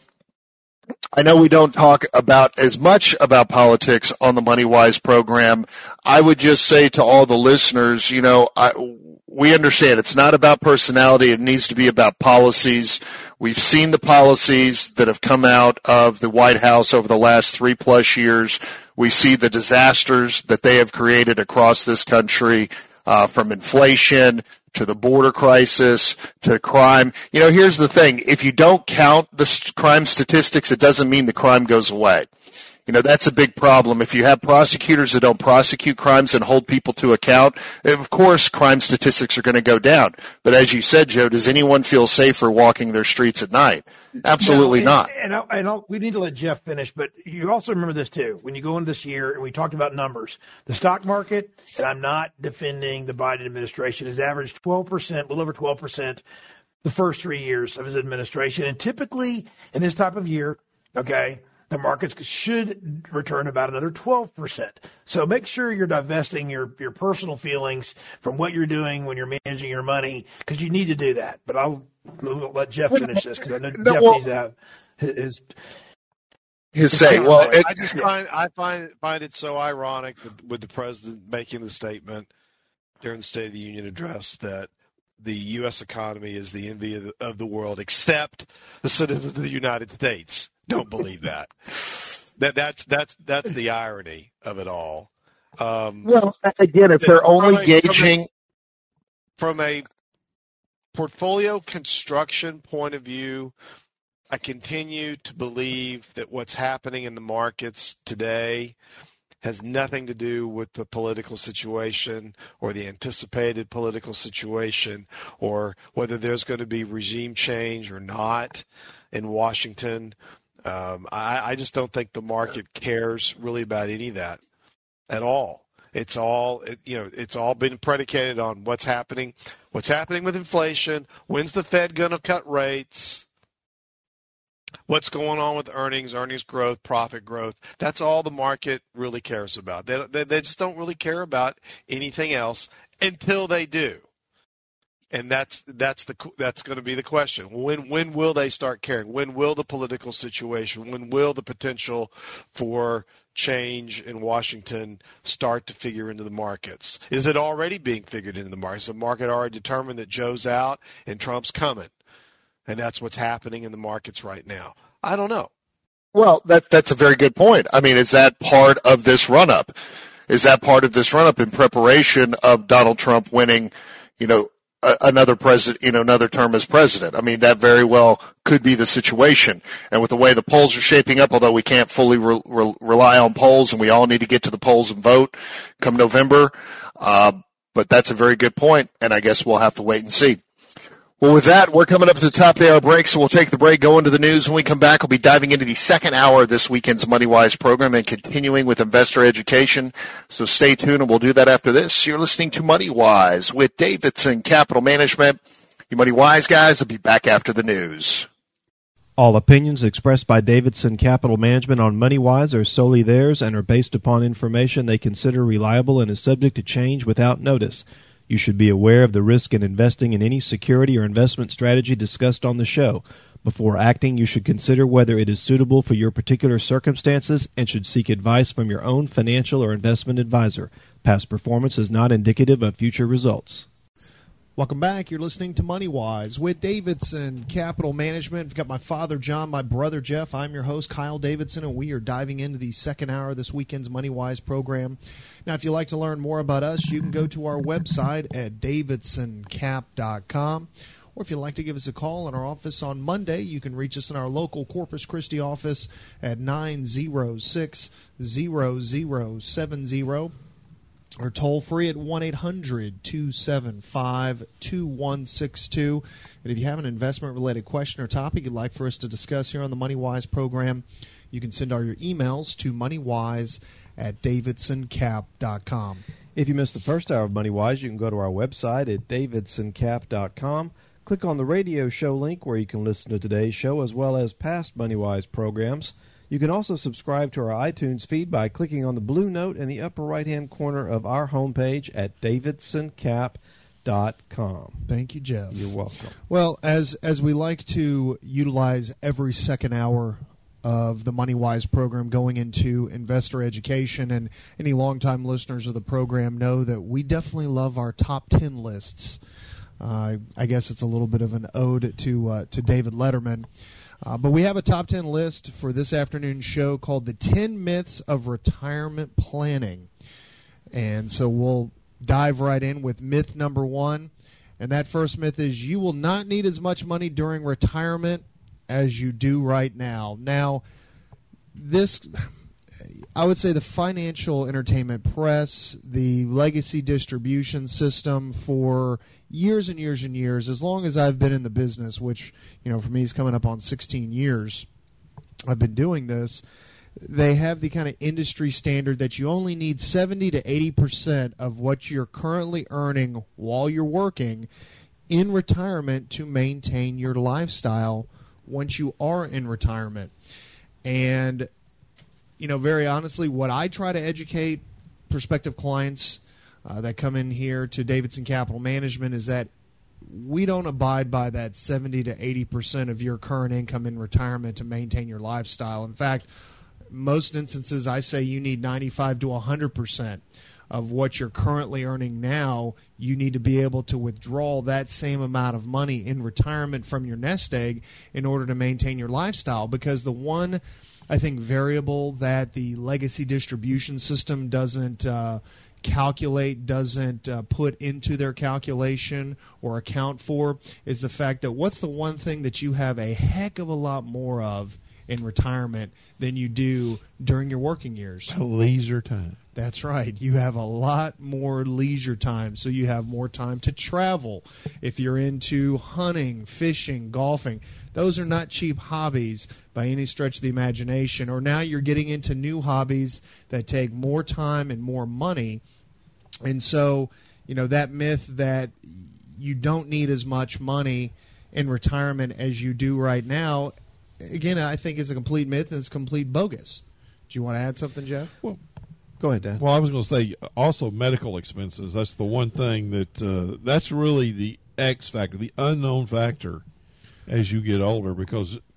I know we don't talk about as much about politics on the Money Wise program. I would just say to all the listeners, you know, I, we understand it's not about personality. It needs to be about policies. We've seen the policies that have come out of the White House over the last three plus years. We see the disasters that they have created across this country, uh, from inflation to the border crisis to crime. You know, here's the thing. If you don't count the crime statistics, it doesn't mean the crime goes away. You know, that's a big problem. If you have prosecutors that don't prosecute crimes and hold people to account, of course crime statistics are going to go down. But as you said, Joe, does anyone feel safer walking their streets at night? Absolutely no, and, not. And, and, and we need to let Jeff finish, but you also remember this too. When you go into this year, and we talked about numbers, the stock market, and I'm not defending the Biden administration, has averaged twelve percent, a little over twelve percent the first three years of his administration. And typically in this type of year, okay, the markets should return about another twelve percent. So make sure you're divesting your, your personal feelings from what you're doing when you're managing your money, because you need to do that. But I'll, I'll let Jeff finish this, because I know no, Jeff well, needs to have his his say. Well, it, I just find I find find it so ironic with, with the president making the statement during the State of the Union address that the U S economy is the envy of the, of the world, except the citizens of the United States don't believe that. That that's that's that's the irony of it all. Um, well, again, if they're only from a, gauging from a, from a portfolio construction point of view, I continue to believe that what's happening in the markets today has nothing to do with the political situation or the anticipated political situation or whether there's going to be regime change or not in Washington. Um, I, I just don't think the market cares really about any of that at all. It's all, it, you know, it's all been predicated on what's happening, what's happening with inflation. When's the Fed going to cut rates? What's going on with earnings, earnings growth, profit growth? That's all the market really cares about. They, they, they just don't really care about anything else until they do. And that's that's the that's going to be the question. When when will they start caring? When will the political situation? When will the potential for change in Washington start to figure into the markets? Is it already being figured into the markets? Is the market already determined that Joe's out and Trump's coming? And that's what's happening in the markets right now. I don't know. Well, that that's a very good point. I mean, is that part of this run-up? Is that part of this run-up in preparation of Donald Trump winning, you know, a, another president, you know, another term as president? I mean, that very well could be the situation. And with the way the polls are shaping up, although we can't fully re- re- rely on polls, and we all need to get to the polls and vote come November, uh, but that's a very good point, and I guess we'll have to wait and see. Well, with that, we're coming up to the top of the hour break, so we'll take the break, go into the news. When we come back, we'll be diving into the second hour of this weekend's MoneyWise program and continuing with investor education. So stay tuned, and we'll do that after this. You're listening to MoneyWise with Davidson Capital Management. You MoneyWise guys will be back after the news. All opinions expressed by Davidson Capital Management on MoneyWise are solely theirs and are based upon information they consider reliable and is subject to change without notice. You should be aware of the risk in investing in any security or investment strategy discussed on the show. Before acting, you should consider whether it is suitable for your particular circumstances and should seek advice from your own financial or investment advisor. Past performance is not indicative of future results. Welcome back. You're listening to MoneyWise with Davidson Capital Management. I've got my father, John, my brother, Jeff. I'm your host, Kyle Davidson, and we are diving into the second hour of this weekend's MoneyWise program. Now, if you'd like to learn more about us, you can go to our website at davidson cap dot com. Or if you'd like to give us a call in our office on Monday, you can reach us in our local Corpus Christi office at nine oh six, zero zero seven zero. Or toll free at one eight hundred, two seven five, two one six two. And if you have an investment-related question or topic you'd like for us to discuss here on the MoneyWise program, you can send all your emails to moneywise at davidson cap dot com. If you missed the first hour of MoneyWise, you can go to our website at davidson cap dot com. Click on the radio show link where you can listen to today's show as well as past MoneyWise programs. You can also subscribe to our iTunes feed by clicking on the blue note in the upper right-hand corner of our homepage at davidson cap dot com. Thank you, Jeff. You're welcome. Well, as as we like to utilize every second hour of the MoneyWise program going into investor education, and any longtime listeners of the program know that we definitely love our top ten lists. Uh, I guess it's a little bit of an ode to uh, to David Letterman. Uh, but we have a top ten list for this afternoon's show called The ten Myths of Retirement Planning. And so we'll dive right in with myth number one. And that first myth is you will not need as much money during retirement as you do right now. Now, this, I would say the financial entertainment press, the legacy distribution system for years and years and years, as long as I've been in the business, which, you know, for me is coming up on sixteen years, I've been doing this, they have the kind of industry standard that you only need seventy to eighty percent of what you're currently earning while you're working in retirement to maintain your lifestyle once you are in retirement. And, you know, very honestly, what I try to educate prospective clients Uh, that come in here to Davidson Capital Management is that we don't abide by that seventy to eighty percent of your current income in retirement to maintain your lifestyle. In fact, most instances I say you need ninety-five to one hundred percent of what you're currently earning now. You need to be able to withdraw that same amount of money in retirement from your nest egg in order to maintain your lifestyle, because the one, I think, variable that the legacy distribution system doesn't uh, calculate, doesn't uh, put into their calculation or account for is the fact that what's the one thing that you have a heck of a lot more of in retirement than you do during your working years? Leisure time. That's right. You have a lot more leisure time, so you have more time to travel. If you're into hunting, fishing, golfing, those are not cheap hobbies by any stretch of the imagination. Or now you're getting into new hobbies that take more time and more money. And so, you know, that myth that you don't need as much money in retirement as you do right now, again, I think is a complete myth and it's complete bogus. Do you want to add something, Jeff? Well, go ahead, Dan. Well, I was going to say also medical expenses. That's the one thing that uh, that's really the X factor, the unknown factor as you get older, because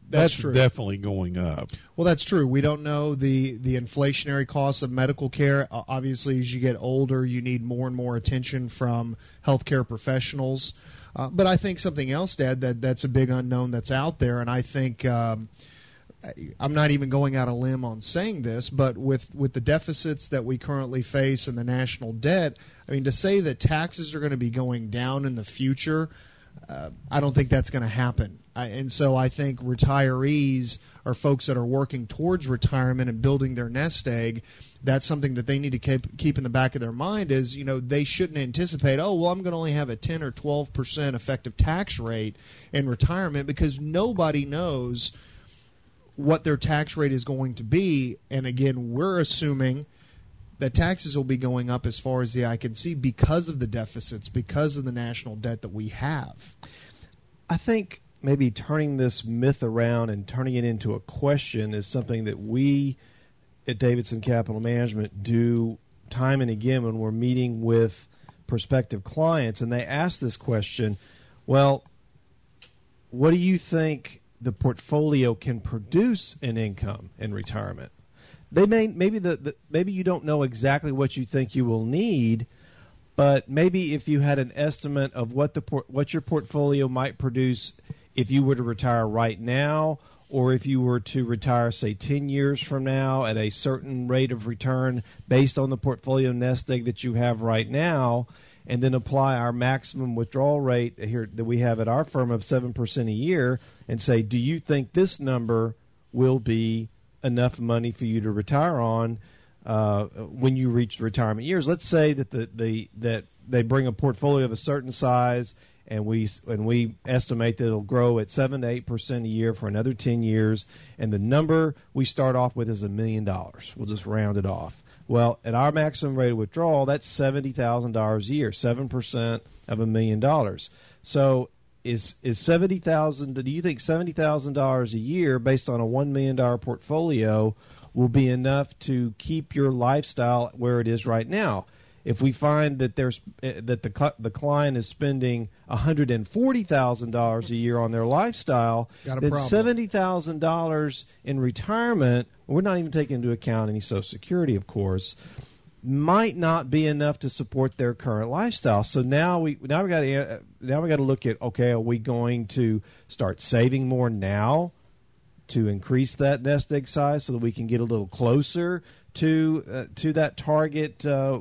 That's that's true. definitely going up. Well, that's true. We don't know the, the inflationary costs of medical care. Uh, obviously, as you get older, you need more and more attention from healthcare professionals. Uh, but I think something else, Dad, that, that's a big unknown that's out there, and I think um, I'm not even going out on a limb on saying this, but with, with the deficits that we currently face and the national debt, I mean, to say that taxes are going to be going down in the future, uh, I don't think that's going to happen. I, and so I think retirees or folks that are working towards retirement and building their nest egg, that's something that they need to keep, keep in the back of their mind is, you know, they shouldn't anticipate, oh, well, I'm going to only have a ten or twelve percent effective tax rate in retirement, because nobody knows what their tax rate is going to be. And again, we're assuming that taxes will be going up as far as the eye can see because of the deficits, because of the national debt that we have. I think maybe turning this myth around and turning it into a question is something that we at Davidson Capital Management do time and again when we're meeting with prospective clients, and they ask this question, well, what do you think the portfolio can produce in income in retirement? They may maybe the, the maybe you don't know exactly what you think you will need, but maybe if you had an estimate of what the por- what your portfolio might produce if you were to retire right now, or if you were to retire, say, ten years from now at a certain rate of return based on the portfolio nest egg that you have right now, and then apply our maximum withdrawal rate here that we have at our firm of seven percent a year, and say, do you think this number will be enough money for you to retire on uh, when you reach retirement years? Let's say that the, the that they bring a portfolio of a certain size, and we and we estimate that it'll grow at seven to eight percent a year for another ten years, and the number we start off with is a million dollars. We'll just round it off. Well, at our maximum rate of withdrawal, that's seventy thousand dollars a year, seven percent of a million dollars. So is is seventy thousand dollars, do you think seventy thousand dollars a year based on a one million dollars portfolio will be enough to keep your lifestyle where it is right now? If we find that there's uh, that the the client is spending one hundred forty thousand dollars a year on their lifestyle, then seventy thousand dollars in retirement, we're not even taking into account any Social Security, of course, might not be enough to support their current lifestyle. So now we now we got to now we got to look at, okay, are we going to start saving more now to increase that nest egg size so that we can get a little closer to uh, to that target uh,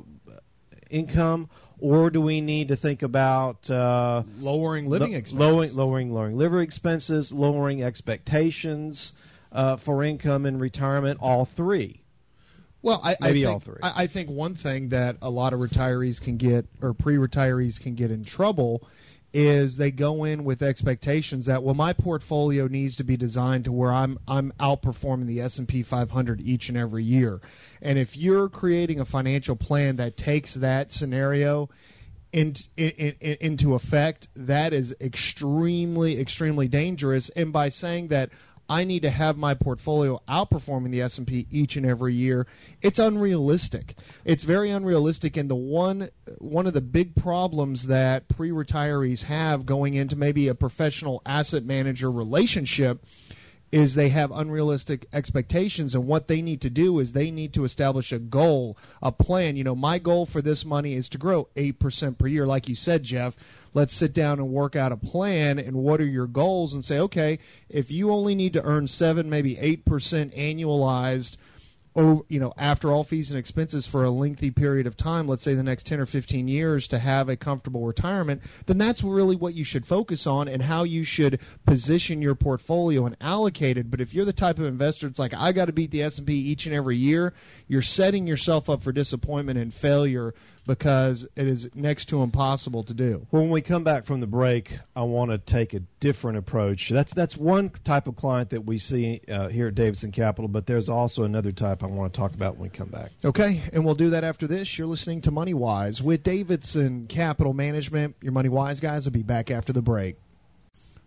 income, or do we need to think about uh, lowering living expenses, lowering lowering lowering living expenses, lowering expectations uh, for income in retirement? All three. Well, I, I, Maybe think, all three. I, I think one thing that a lot of retirees can get, or pre-retirees can get in trouble, is they go in with expectations that, well, my portfolio needs to be designed to where I'm I'm outperforming the S and P five hundred each and every year. And if you're creating a financial plan that takes that scenario in, in, in, into effect, that is extremely, extremely dangerous. And by saying that I need to have my portfolio outperforming the S and P each and every year, it's unrealistic. It's very unrealistic, and the one one of the big problems that pre-retirees have going into maybe a professional asset manager relationship is they have unrealistic expectations, and what they need to do is they need to establish a goal, a plan. You know, my goal for this money is to grow eight percent per year. Like you said, Jeff, let's sit down and work out a plan, and what are your goals, and say, okay, if you only need to earn seven, maybe eight percent annualized, over, you know, after all fees and expenses for a lengthy period of time, let's say the next ten or fifteen years, to have a comfortable retirement, then that's really what you should focus on and how you should position your portfolio and allocate it. But if you're the type of investor that's like, I got to beat the S and P each and every year, you're setting yourself up for disappointment and failure, because it is next to impossible to do. Well, when we come back from the break, I want to take a different approach. That's that's one type of client that we see uh, here at Davidson Capital, but there's also another type I want to talk about when we come back. Okay, and we'll do that after this. You're listening to Money Wise with Davidson Capital Management. Your Money Wise guys will be back after the break.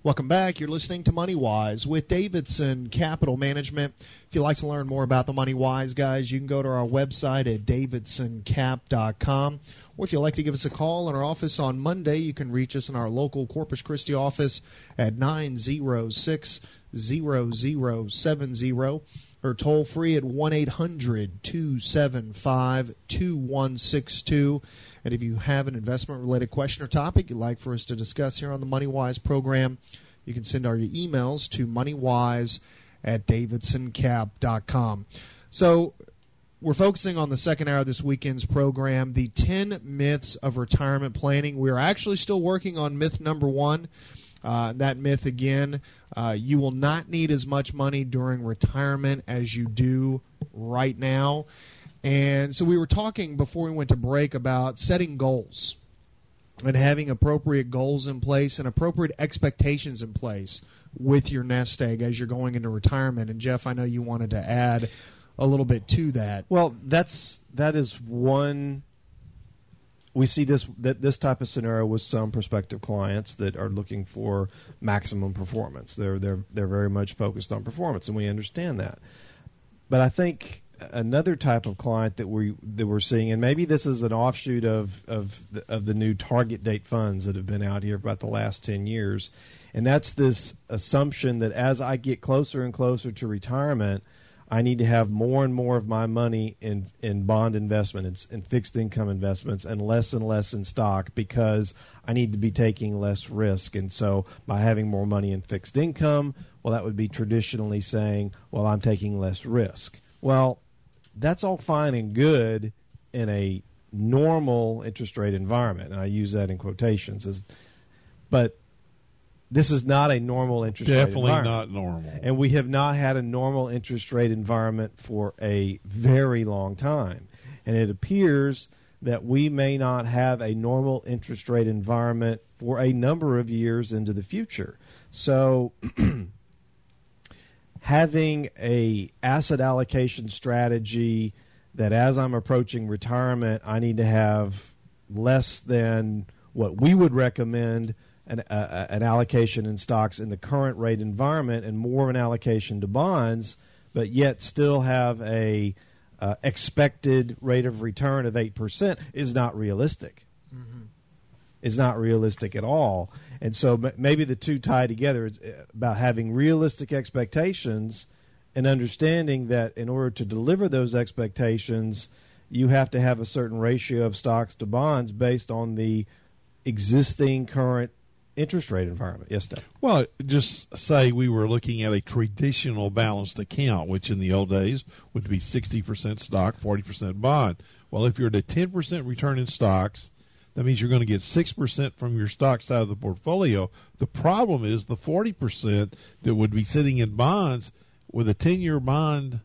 Welcome back. You're listening to Money Wise with Davidson Capital Management. If you'd like to learn more about the Money Wise guys, you can go to our website at davidson cap dot com. Or if you'd like to give us a call in our office on Monday, you can reach us in our local Corpus Christi office at nine oh six, zero zero seven zero or toll free at one eight hundred, two seven five, two one six two. And if you have an investment-related question or topic you'd like for us to discuss here on the MoneyWise program, you can send our emails to moneywise at davidson cap dot com. So we're focusing on the second hour of this weekend's program, the ten myths of retirement planning. We're actually still working on myth number one. Uh, that myth, again, uh, you will not need as much money during retirement as you do right now. And so we were talking before we went to break about setting goals and having appropriate goals in place and appropriate expectations in place with your nest egg as you're going into retirement. And, Jeff, I know you wanted to add a little bit to that. Well, that's that is one. We see this that this type of scenario with some prospective clients that are looking for maximum performance. They're they're they're very much focused on performance, and we understand that. But I think another type of client that we that we're seeing, and maybe this is an offshoot of of the, of the new target date funds that have been out here about the last ten years, and that's this assumption that as I get closer and closer to retirement, I need to have more and more of my money in, in bond investment and in fixed income investments and less and less in stock because I need to be taking less risk. And so by having more money in fixed income, well, that would be traditionally saying, well, I'm taking less risk. Well, that's all fine and good in a normal interest rate environment, and I use that in quotations. As, but this is not a normal interest Definitely rate not environment. normal. And we have not had a normal interest rate environment for a very long time. And it appears that we may not have a normal interest rate environment for a number of years into the future. So having a asset allocation strategy that as I'm approaching retirement, I need to have less than what we would recommend An, uh, an allocation in stocks in the current rate environment and more of an allocation to bonds, but yet still have a uh, expected rate of return of eight percent is not realistic. Mm-hmm. It's not realistic at all. And so m- maybe the two tie together. It's about having realistic expectations and understanding that in order to deliver those expectations, you have to have a certain ratio of stocks to bonds based on the existing current interest rate environment. Yes, Dave. Well, just say we were looking at a traditional balanced account, which in the old days would be sixty percent stock, forty percent bond. Well, if you're at a ten percent return in stocks, that means you're going to get six percent from your stock side of the portfolio. The problem is the forty percent that would be sitting in bonds with a ten-year bond,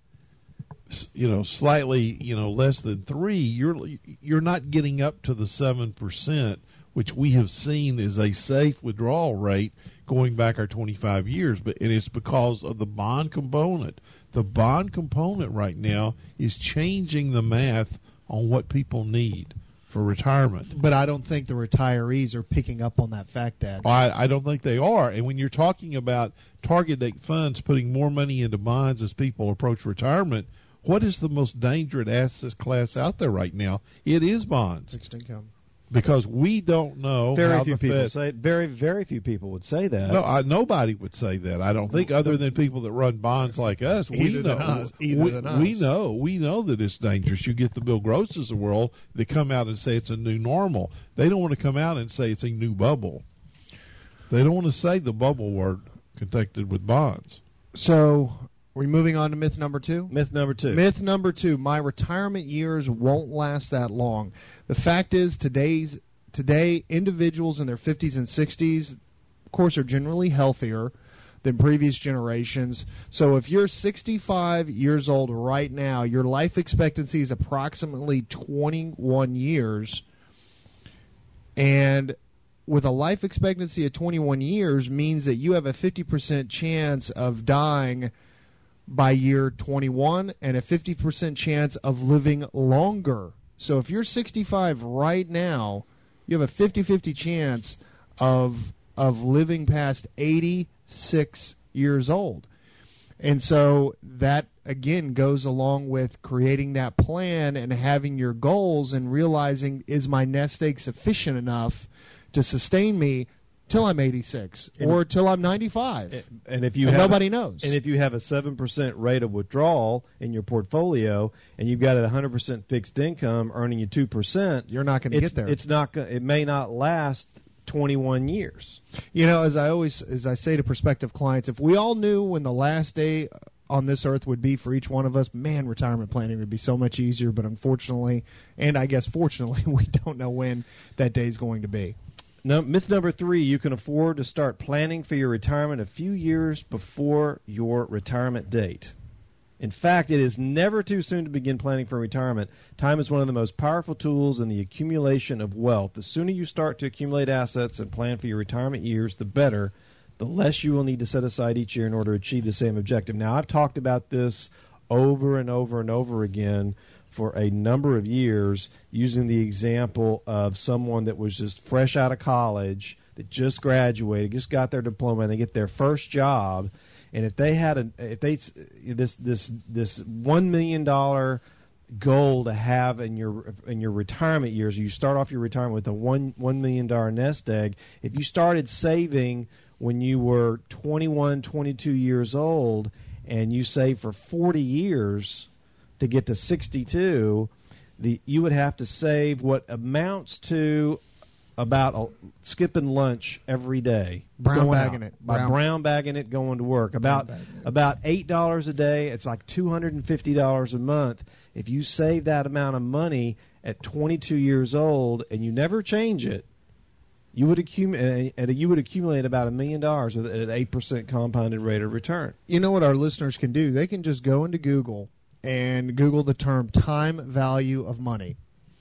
you know, slightly, you know, less than three, you're you're not getting up to the seven percent, which we have seen is a safe withdrawal rate going back our twenty-five years. But and it's because of the bond component. The bond component right now is changing the math on what people need for retirement. But I don't think the retirees are picking up on that fact, Dad. I, I don't think they are. And when you're talking about target date funds putting more money into bonds as people approach retirement, what is the most dangerous asset class out there right now? It is bonds. Fixed income. Because we don't know very how few the people Fed, say very very few people would say that. No, I, nobody would say that. I don't think, other than people that run bonds like us. We Either know. than us. Either we, than us. we know. We know that it's dangerous. You get the Bill Grosses of the world that come out and say it's a new normal. They don't want to come out and say it's a new bubble. They don't want to say the bubble word connected with bonds. So, are we moving on to myth number two? Myth number two. Myth number two, my retirement years won't last that long. The fact is, today's today, individuals in their fifties and sixties, of course, are generally healthier than previous generations. So if you're sixty-five years old right now, your life expectancy is approximately twenty-one years. And with a life expectancy of twenty-one years means that you have a fifty percent chance of dying by year twenty-one and a fifty percent chance of living longer. So if you're sixty-five right now, you have a fifty-fifty chance of of living past eighty-six years old. And so that, again, goes along with creating that plan and having your goals and realizing, is my nest egg sufficient enough to sustain me till I'm eighty-six and or till I'm ninety-five? And if you and have nobody a, knows. And if you have a seven percent rate of withdrawal in your portfolio and you've got a one hundred percent fixed income earning you two percent, you're not going to get there. It's not. It may not last twenty-one years. You know, as I always, as I say to prospective clients, if we all knew when the last day on this earth would be for each one of us, man, retirement planning would be so much easier. But unfortunately, and I guess fortunately, we don't know when that day is going to be. No, myth number three, you can afford to start planning for your retirement a few years before your retirement date. In fact, it is never too soon to begin planning for retirement. Time is one of the most powerful tools in the accumulation of wealth. The sooner you start to accumulate assets and plan for your retirement years, the better. The less you will need to set aside each year in order to achieve the same objective. Now, I've talked about this over and over and over again for a number of years, using the example of someone that was just fresh out of college, that just graduated, just got their diploma, and they get their first job. And if they had a, if they this this this one million dollar goal to have in your in your retirement years, you start off your retirement with a one one million dollar nest egg. If you started saving when you were twenty-one, twenty-two years old, and you saved for forty years to get to sixty-two, the you would have to save what amounts to about a, skipping lunch every day, brown bagging it, by brown. brown bagging it, going to work. About about eight dollars a day. It's like two hundred and fifty dollars a month. If you save that amount of money at twenty-two years old and you never change it, you would accumulate. Uh, you would accumulate about a million dollars at an eight percent compounded rate of return. You know what our listeners can do? They can just go into Google and Google the term time value of money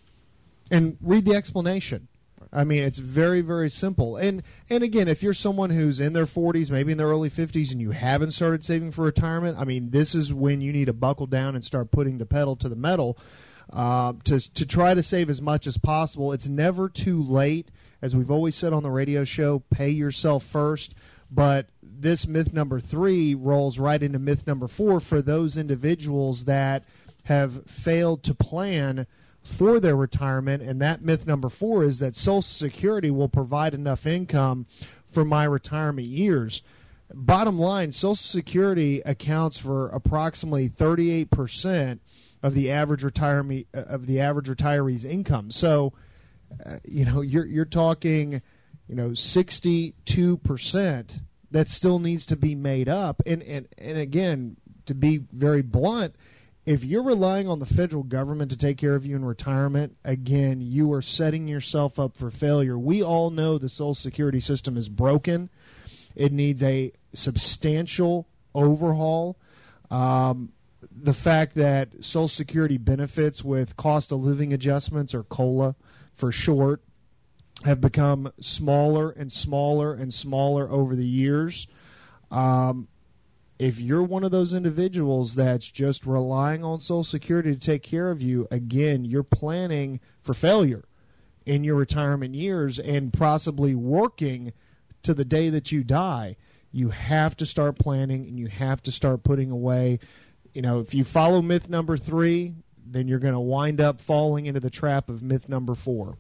and read the explanation. I mean, it's very, very simple. And and again, if you're someone who's in their forties, maybe in their early fifties, and you haven't started saving for retirement, I mean, this is when you need to buckle down and start putting the pedal to the metal uh, to to try to save as much as possible. It's never too late. As we've always said on the radio show, pay yourself first. But this myth number three rolls right into myth number four for those individuals that have failed to plan for their retirement, and that myth number four is that Social Security will provide enough income for my retirement years. Bottom line, Social Security accounts for approximately thirty-eight percent of the average retiree of the average retiree's income. So, uh, you know, you're you're talking, you know, sixty-two percent that still needs to be made up. And and and again, to be very blunt, if you're relying on the federal government to take care of you in retirement, again, you are setting yourself up for failure. We all know the Social Security system is broken. It needs a substantial overhaul. Um, the fact that Social Security benefits with cost of living adjustments, or COLA for short, have become smaller and smaller and smaller over the years. Um, If you're one of those individuals that's just relying on Social Security to take care of you, again, you're planning for failure in your retirement years and possibly working to the day that you die. You have to start planning, and you have to start putting away. You know, if you follow myth number three, then you're going to wind up falling into the trap of myth number four.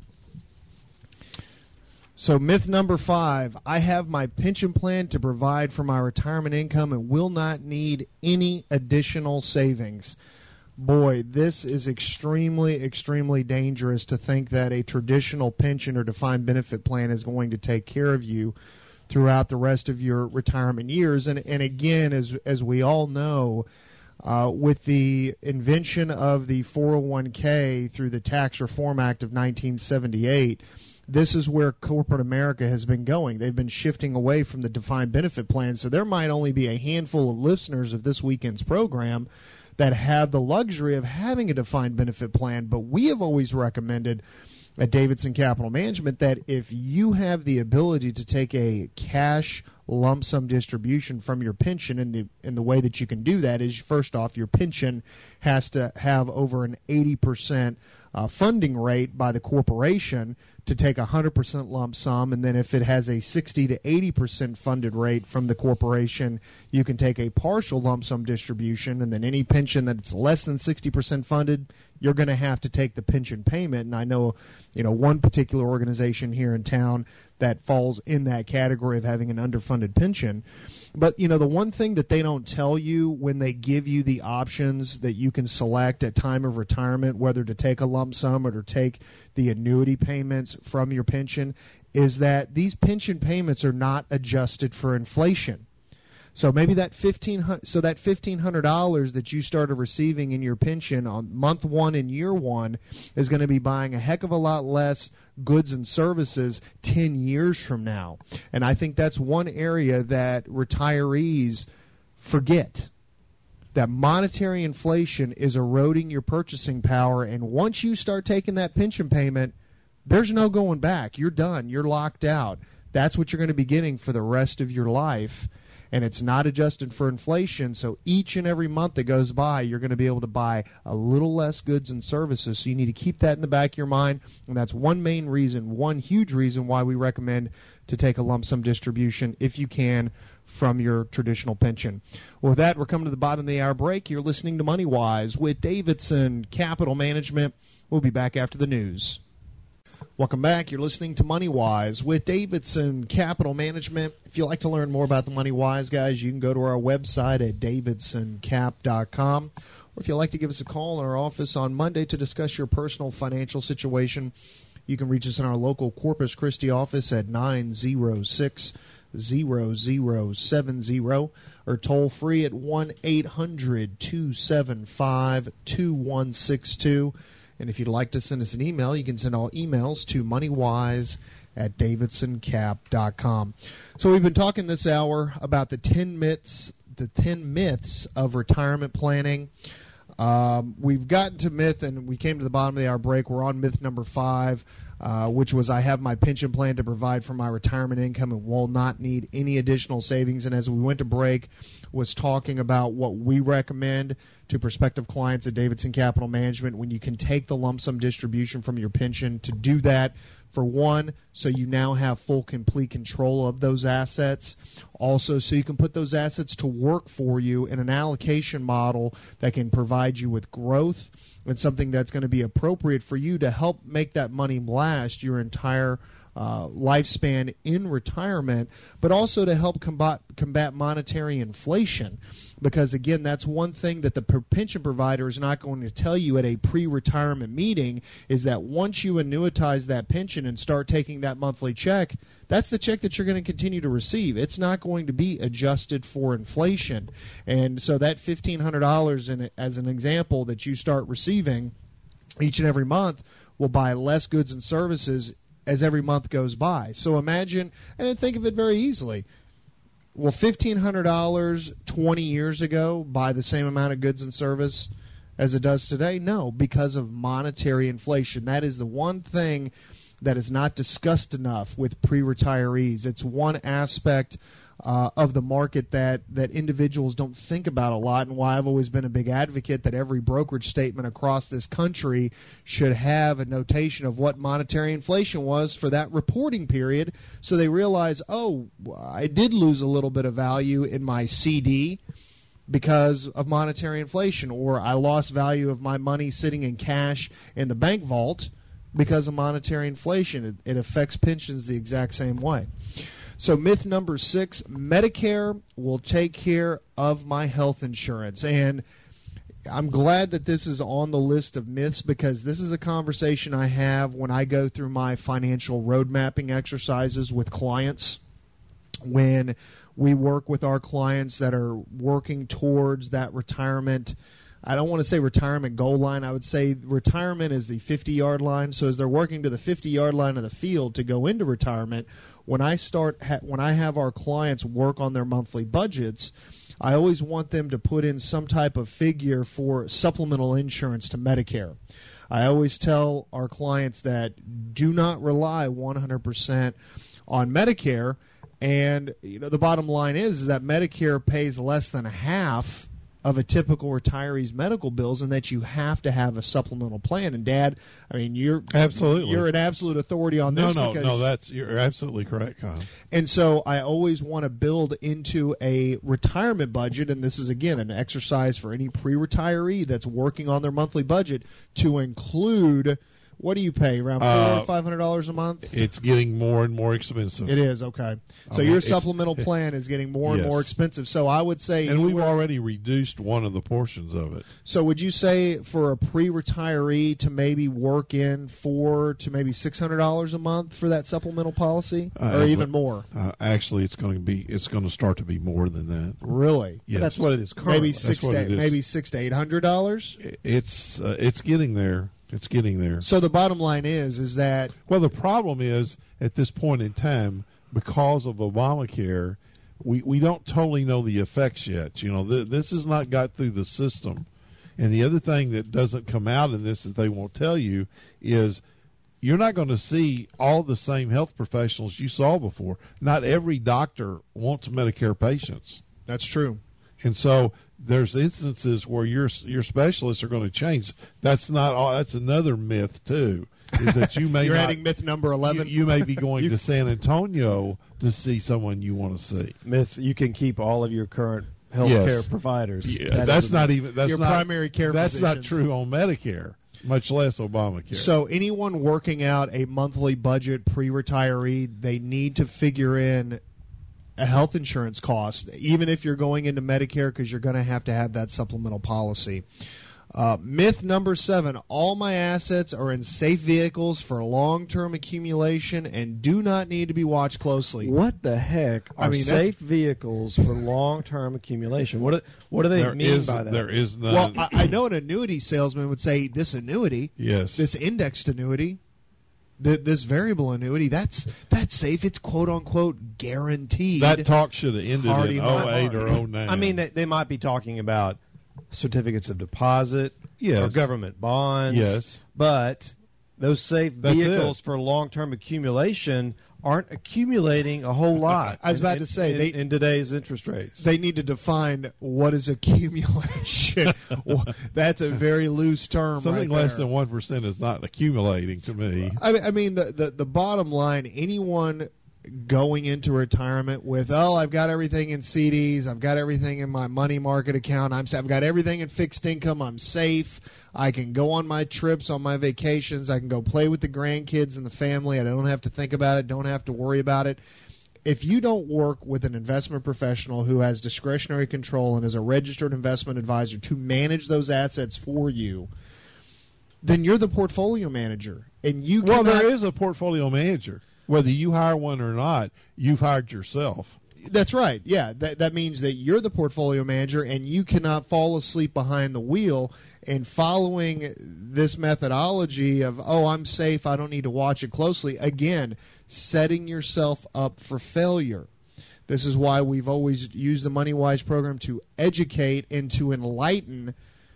So myth number five, I have my pension plan to provide for my retirement income and will not need any additional savings. Boy, this is extremely, extremely dangerous to think that a traditional pension or defined benefit plan is going to take care of you throughout the rest of your retirement years. And, and again, as, as we all know, uh, with the invention of the four oh one k through the Tax Reform Act of nineteen seventy-eight, this is where corporate America has been going. They've been shifting away from the defined benefit plan. So there might only be a handful of listeners of this weekend's program that have the luxury of having a defined benefit plan. But we have always recommended at Davidson Capital Management that if you have the ability to take a cash lump sum distribution from your pension, and the in the way that you can do that is, first off, your pension has to have over an eighty percent uh, funding rate by the corporation to take a one hundred percent lump sum, and then if it has a sixty to eighty percent funded rate from the corporation, you can take a partial lump sum distribution, and then any pension that's less than sixty percent funded, you're going to have to take the pension payment. And I know, you know, one particular organization here in town that falls in that category of having an underfunded pension. But, you know, the one thing that they don't tell you when they give you the options that you can select at time of retirement, whether to take a lump sum or to take the annuity payments from your pension, is that these pension payments are not adjusted for inflation. So maybe that fifteen hundred so that fifteen hundred dollars that you started receiving in your pension on month one and year one is going to be buying a heck of a lot less goods and services ten years from now. And I think that's one area that retirees forget, that monetary inflation is eroding your purchasing power, and once you start taking that pension payment, there's no going back. You're done. You're locked out. That's what you're going to be getting for the rest of your life. And it's not adjusted for inflation, so each and every month that goes by, you're going to be able to buy a little less goods and services. So you need to keep that in the back of your mind, and that's one main reason, one huge reason why we recommend to take a lump sum distribution, if you can, from your traditional pension. Well, with that, we're coming to the bottom of the hour break. You're listening to Money Wise with Davidson Capital Management. We'll be back after the news. Welcome back. You're listening to Money Wise with Davidson Capital Management. If you'd like to learn more about the Money Wise guys, you can go to our website at davidson cap dot com. Or if you'd like to give us a call in our office on Monday to discuss your personal financial situation, you can reach us in our local Corpus Christi office at nine oh six, zero zero seven zero or toll free at one eight hundred, two seven five, two one six two. And if you'd like to send us an email, you can send all emails to moneywise at davidson cap dot com. So we've been talking this hour about the ten myths, the ten myths of retirement planning. Um, we've gotten to myth, and we came to the bottom of the hour break. We're on myth number five, uh, which was I have my pension plan to provide for my retirement income and will not need any additional savings. And as we went to break, was talking about what we recommend to prospective clients at Davidson Capital Management when you can take the lump sum distribution from your pension to do that. For one, so you now have full, complete control of those assets. Also, so you can put those assets to work for you in an allocation model that can provide you with growth and something that's going to be appropriate for you to help make that money last your entire uh, lifespan in retirement, but also to help combat, combat monetary inflation. Because, again, that's one thing that the pension provider is not going to tell you at a pre-retirement meeting, is that once you annuitize that pension and start taking that monthly check, that's the check that you're going to continue to receive. It's not going to be adjusted for inflation. And so that fifteen hundred dollars, in, as an example, that you start receiving each and every month will buy less goods and services as every month goes by. So imagine, and then think of it very easily, will fifteen hundred dollars twenty years ago buy the same amount of goods and service as it does today? No, because of monetary inflation. That is the one thing that is not discussed enough with pre-retirees. It's one aspect uh, of the market that, that individuals don't think about a lot, and why I've always been a big advocate that every brokerage statement across this country should have a notation of what monetary inflation was for that reporting period, so they realize, oh, I did lose a little bit of value in my C D because of monetary inflation, or I lost value of my money sitting in cash in the bank vault because of monetary inflation. It, it affects pensions the exact same way. So myth number six, Medicare will take care of my health insurance. And I'm glad that this is on the list of myths, because this is a conversation I have when I go through my financial road mapping exercises with clients. When we work with our clients that are working towards that retirement, I don't want to say retirement goal line. I would say retirement is the fifty-yard line. So as they're working to the fifty-yard line of the field to go into retirement, when I start, ha- when I have our clients work on their monthly budgets, I always want them to put in some type of figure for supplemental insurance to Medicare. I always tell our clients that do not rely one hundred percent on Medicare. And you know, the bottom line is, is that Medicare pays less than half of a typical retiree's medical bills, and that you have to have a supplemental plan. And Dad, I mean, you're absolutely you're an absolute authority on no, this. No, because, no, that's you're absolutely correct, Kyle. And so I always want to build into a retirement budget, and this is again an exercise for any pre-retiree that's working on their monthly budget to include. What do you pay? Around four uh, or five hundred dollars a month? It's getting more and more expensive. It is, okay. So I mean, your supplemental plan is getting more and yes. more expensive. So I would say And we've already reduced one of the portions of it. So would you say for a pre-retiree to maybe work in four to maybe six hundred dollars a month for that supplemental policy, Uh, or even but, more? Uh, actually, it's going to be it's going to start to be more than that. Really? Yes. That's what it is currently. Maybe six what to it is. maybe six to eight hundred dollars. It's uh, it's getting there. It's getting there. So the bottom line is is that Well, the problem is at this point in time, because of Obamacare, we, we don't totally know the effects yet. You know, th- this has not got through the system. And the other thing that doesn't come out in this that they won't tell you is you're not going to see all the same health professionals you saw before. Not every doctor wants Medicare patients. that's true. And so there's instances where your your specialists are going to change. That's not all. That's another myth too. Is that you may You're not, adding myth number eleven. You, you may be going to San Antonio to see someone you want to see. Myth, you can keep all of your current health care Yes. providers. Yeah, That that's is a not myth. even that's Your not, primary care That's not physicians. true on Medicare, much less Obamacare. So anyone working out a monthly budget pre-retiree, they need to figure in a health insurance cost, even if you're going into Medicare, because you're going to have to have that supplemental policy. Uh, myth number seven, all my assets are in safe vehicles for long-term accumulation and do not need to be watched closely. What the heck are I mean, that's- safe vehicles for long-term accumulation? What do, what do they there mean is by that? there is none. Well, I, I know an annuity salesman would say this annuity, yes. this indexed annuity, th- this variable annuity, that's that's safe. It's quote-unquote guaranteed. that talk should have ended Hardy in Mark. oh eight or oh nine. I mean, they, they might be talking about certificates of deposit Yes. or government bonds. Yes. But those safe That's vehicles it. for long-term accumulation aren't accumulating a whole lot. I was in- about in- to say, in, they- in today's interest rates. They need to define what is accumulation. Well, that's a very loose term. something right less there. than one percent is not accumulating to me. I mean, I mean the, the, the bottom line, anyone going into retirement with, oh, I've got everything in C Ds, I've got everything in my money market account, I'm, I've got everything in fixed income, I'm safe, I can go on my trips, on my vacations, I can go play with the grandkids and the family, I don't have to think about it, don't have to worry about it. If you don't work with an investment professional who has discretionary control and is a registered investment advisor to manage those assets for you, then you're the portfolio manager. And you Well, cannot- there is a portfolio manager. Whether you hire one or not, you've hired yourself. That's right. Yeah, that that means that you're the portfolio manager and you cannot fall asleep behind the wheel and following this methodology of, oh, I'm safe, I don't need to watch it closely. Again, setting yourself up for failure. This is why we've always used the MoneyWise program to educate and to enlighten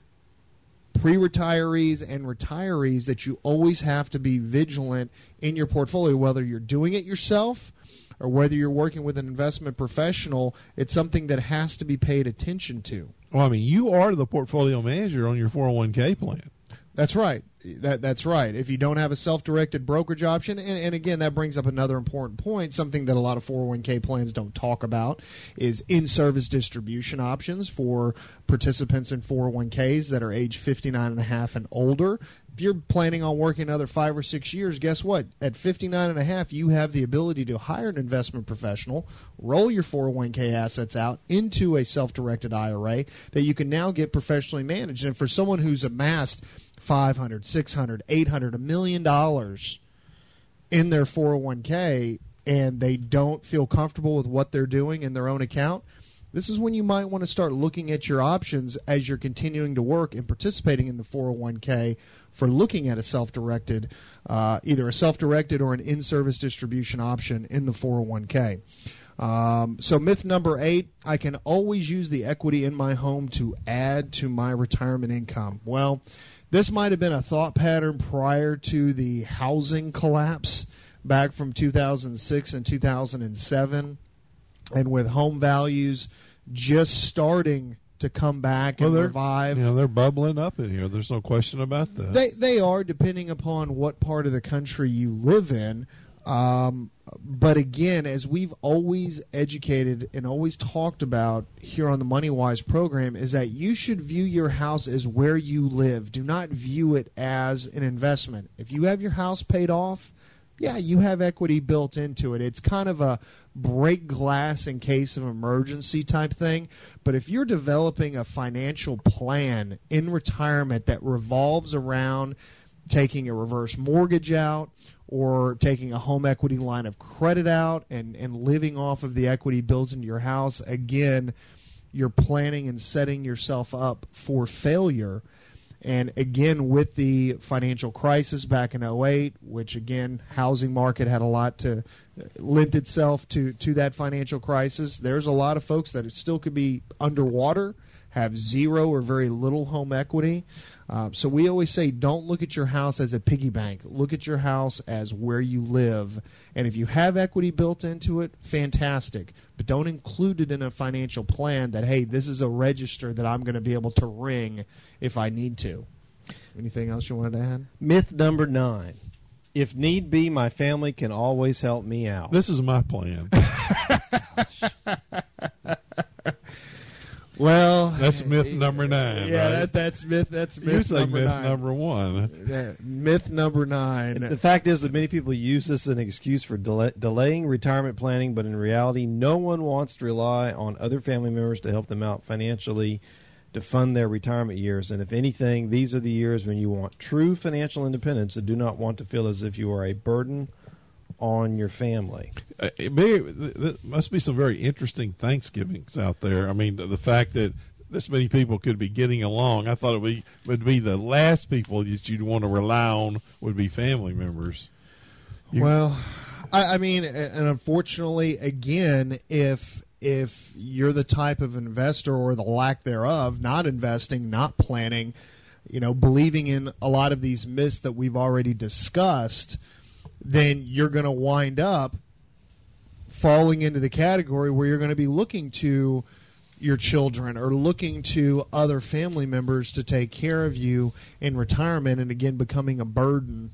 pre-retirees and retirees that you always have to be vigilant in your portfolio, whether you're doing it yourself or whether you're working with an investment professional. It's something that has to be paid attention to. Well, I mean, you are the portfolio manager on your four oh one k plan. That's right. That that's right. If you don't have a self-directed brokerage option, and, and again, that brings up another important point, something that a lot of four oh one k plans don't talk about, is in-service distribution options for participants in four oh one k's that are age fifty-nine and a half and older. If you're planning on working another five or six years, guess what? At fifty-nine and a half, you have the ability to hire an investment professional, roll your four oh one k assets out into a self-directed I R A that you can now get professionally managed. And for someone who's amassed five hundred, six hundred, eight hundred, a million dollars in their four oh one k and they don't feel comfortable with what they're doing in their own account, this is when you might want to start looking at your options as you're continuing to work and participating in the four oh one k for looking at a self-directed, uh, either a self-directed or an in-service distribution option in the four oh one k. Um, so myth number eight, I can always use the equity in my home to add to my retirement income. Well, this might have been a thought pattern prior to the housing collapse back from two thousand six and two thousand seven. And with home values just starting to to come back well, and they're, revive. You know, they're bubbling up in here. There's no question about that. They they are, depending upon what part of the country you live in. Um, but again, as we've always educated and always talked about here on the MoneyWise program, is that you should view your house as where you live. Do not view it as an investment. If you have your house paid off, yeah, you have equity built into it. It's kind of a break glass in case of emergency type thing. But if you're developing a financial plan in retirement that revolves around taking a reverse mortgage out or taking a home equity line of credit out and, and living off of the equity built into your house, again, you're planning and setting yourself up for failure. And again, with the financial crisis back in oh eight, which again, housing market had a lot to lent itself to, to that financial crisis, there's a lot of folks that still could be underwater, have zero or very little home equity. Uh, so we always say, don't look at your house as a piggy bank. Look at your house as where you live. And if you have equity built into it, fantastic. But don't include it in a financial plan that, hey, this is a register that I'm going to be able to ring if I need to. Anything else you wanted to add? Myth number nine. If need be, my family can always help me out. This is my plan. Well, that's myth number nine. Yeah, right? that, that's myth. That's myth you say number myth nine. number one. Yeah, myth number nine. The fact is that many people use this as an excuse for delay, delaying retirement planning, but in reality, no one wants to rely on other family members to help them out financially to fund their retirement years. And if anything, these are the years when you want true financial independence and do not want to feel as if you are a burden on your family. Uh, it may, there must be some very interesting Thanksgivings out there. I mean, the, the fact that this many people could be getting along, I thought it would be, would be the last people that you'd want to rely on would be family members. You, well, I, I mean, and unfortunately, again, if if you're the type of investor or the lack thereof, not investing, not planning, you know, believing in a lot of these myths that we've already discussed, then you're going to wind up falling into the category where you're going to be looking to your children or looking to other family members to take care of you in retirement, and again becoming a burden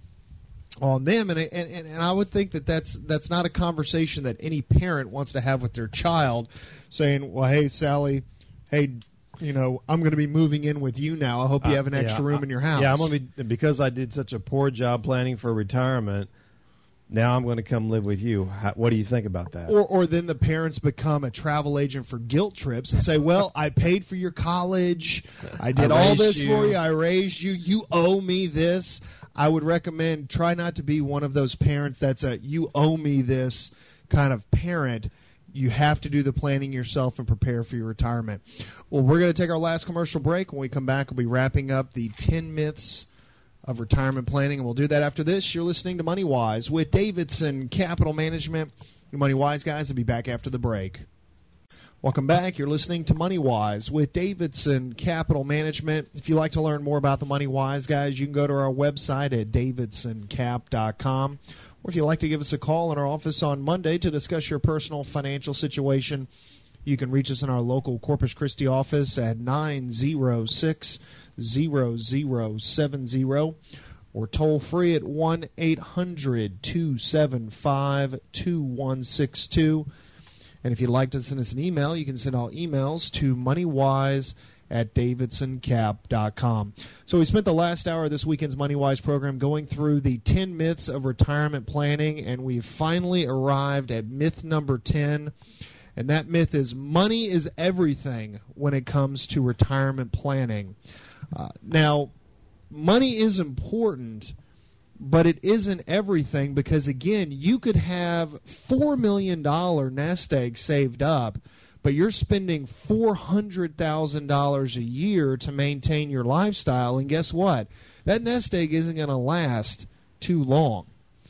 on them. And and, and I would think that that's, that's not a conversation that any parent wants to have with their child, saying, well, hey, Sally, hey, you know, I'm going to be moving in with you now. I hope you have an uh, extra yeah, room in your house. Yeah, I'm going to be, because I did such a poor job planning for retirement, now I'm going to come live with you. How, what do you think about that? Or, or then the parents become a travel agent for guilt trips and say, well, I paid for your college. I did I all raised this you. for you. I raised you. You owe me this. I would recommend try not to be one of those parents that's a you owe me this kind of parent. You have to do the planning yourself and prepare for your retirement. Well, we're going to take our last commercial break. When we come back, we'll be wrapping up the ten myths of retirement planning, and we'll do that after this. You're listening to Money Wise with Davidson Capital Management. Your Money Wise guys will be back after the break. Welcome back. You're listening to Money Wise with Davidson Capital Management. If you'd like to learn more about the Money Wise guys, you can go to our website at davidson cap dot com. Or if you'd like to give us a call in our office on Monday to discuss your personal financial situation, you can reach us in our local Corpus Christi office at nine oh six, zero zero seven zero or toll free at one eight hundred, two seven five, two one six two. And if you'd like to send us an email, you can send all emails to moneywise at davidson cap dot com. So we spent the last hour of this weekend's MoneyWise program going through the ten myths of retirement planning, and we've finally arrived at myth number ten. And that myth is money is everything when it comes to retirement planning. Uh, now, money is important, but it isn't everything because, again, you could have four million dollars nest egg saved up, but you're spending four hundred thousand dollars a year to maintain your lifestyle, and guess what? That nest egg isn't going to last too long.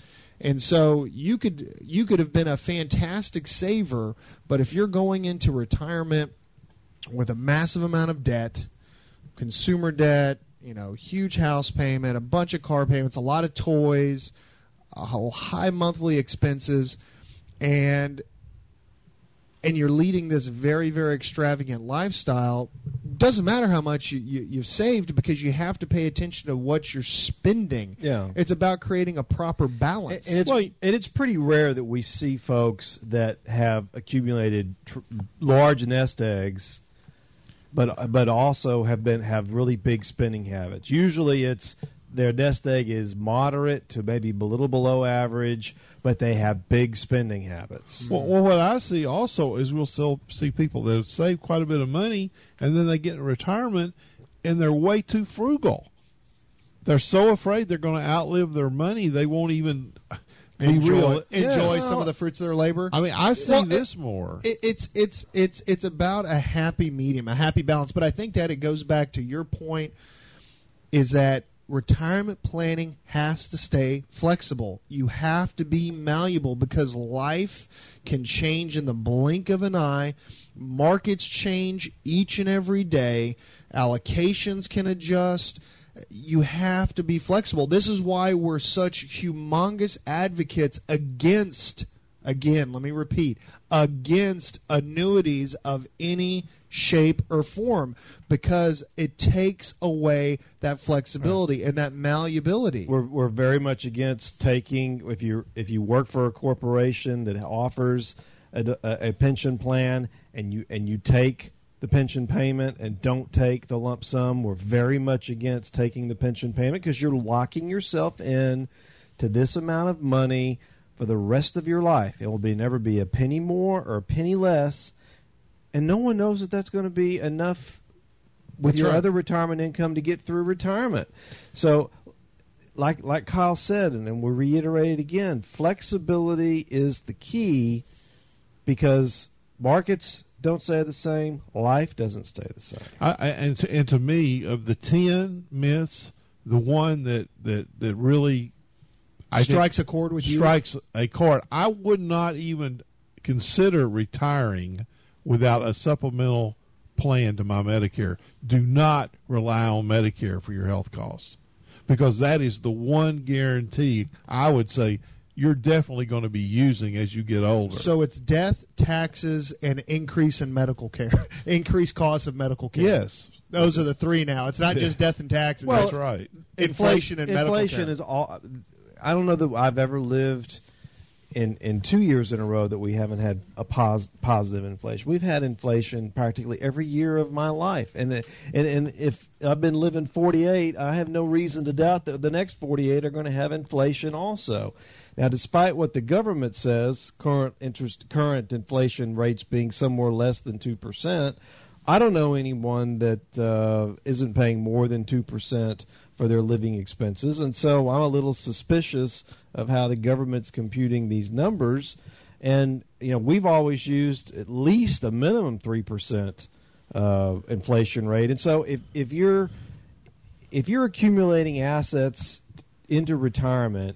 And so you could you could have been a fantastic saver, but if you're going into retirement with a massive amount of debt, consumer debt, you know, huge house payment, a bunch of car payments, a lot of toys, a whole high monthly expenses, and and you're leading this very, very extravagant lifestyle, doesn't matter how much you, you, you've saved because you have to pay attention to what you're spending. Yeah. It's about creating a proper balance. And it's, and it's pretty rare that we see folks that have accumulated tr- large nest eggs, but but also have been have really big spending habits. Usually, it's their nest egg is moderate to maybe a little below average, but they have big spending habits. Well, well, what I see also is we'll still see people that have saved quite a bit of money, and then they get in retirement, and they're way too frugal. They're so afraid they're going to outlive their money, they won't even be enjoy real. enjoy Yeah. some of the fruits of their labor. I mean, I see Well, this it- more. It, it's it's it's it's about a happy medium, a happy balance. But I think that it goes back to your point, is that retirement planning has to stay flexible. You have to be malleable because life can change in the blink of an eye. Markets change each and every day. Allocations can adjust. You have to be flexible. This is why we're such humongous advocates against, again, let me repeat, against annuities of any shape or form, because it takes away that flexibility and that malleability. We're we're very much against taking if you if you work for a corporation that offers a, a, a pension plan and you and you take the pension payment and don't take the lump sum. We're very much against taking the pension payment because you're locking yourself in to this amount of money for the rest of your life. It will be never be a penny more or a penny less, and no one knows that that's going to be enough with That's your right. other retirement income to get through retirement. So, like like Kyle said, and, and we'll reiterate it again, flexibility is the key because markets don't stay the same, life doesn't stay the same. I, I, and, to, and to me, of the ten myths, the one that, that, that really I Strikes think a chord with you? strikes a chord. I would not even consider retiring without a supplemental plan to my Medicare. Do not rely on Medicare for your health costs, because that is the one guarantee I would say you're definitely going to be using as you get older. So it's death, taxes, and increase in medical care, increased costs of medical care. yes, Those are the three now. It's not Yeah. just death and taxes. Well, that's right. inflation and medical inflation care. is all. I don't know that I've ever lived in in two years in a row that we haven't had a pos, positive inflation. We've had inflation practically every year of my life, and the, and and if I've been living forty-eight, I have no reason to doubt that the next forty-eight are going to have inflation also. Now, despite what the government says, current interest, current inflation rates being somewhere less than two percent, I don't know anyone that uh, isn't paying more than two percent for their living expenses, and so I'm a little suspicious of how the government's computing these numbers. And you know, we've always used at least a minimum three percent uh, inflation rate, and so if if you're if you're accumulating assets into retirement,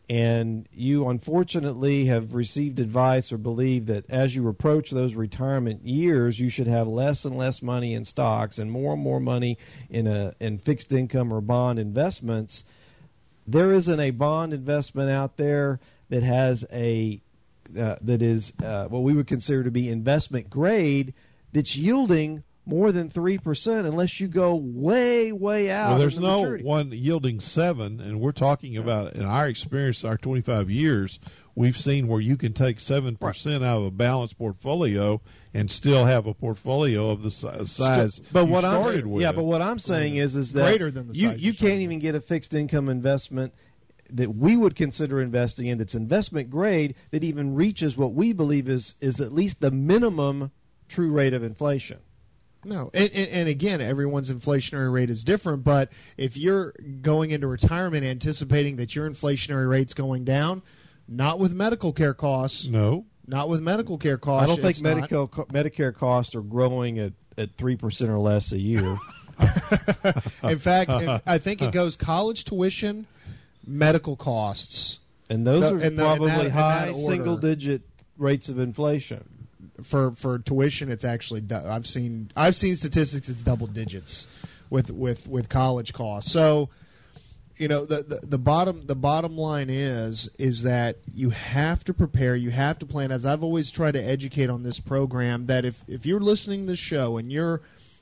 and you unfortunately have received advice or believe that as you approach those retirement years, you should have less and less money in stocks and more and more money in a in fixed income or bond investments, there isn't a bond investment out there that has a uh, that is uh, what we would consider to be investment grade that's yielding more than three percent unless you go way, way out. Well, there's into no maturity. one yielding seven, and we're talking about, in our experience, our twenty-five years, we've seen where you can take seven percent out of a balanced portfolio and still have a portfolio of the si- size But you what I'm started with. yeah, but what I'm saying is is that Greater than the you size you you started can't even get a fixed income investment that we would consider investing in that's investment grade that even reaches what we believe is is at least the minimum true rate of inflation. No, and, and, and again, everyone's inflationary rate is different. But if you're going into retirement anticipating that your inflationary rate's going down, not with medical care costs, No. not with medical care costs. I don't think it's not. medical co- Medicare costs are growing at at three percent or less a year. In fact, I think it goes college tuition, medical costs. And those The- are in the- in probably that- in that high order. single digit rates of inflation. For for tuition, it's actually du- I've seen I've seen statistics. It's double digits with with, with college costs. So, you know, the, the the bottom the bottom line is is that you have to prepare. You have to plan. As I've always tried to educate on this program, that if if you're listening to this show and you're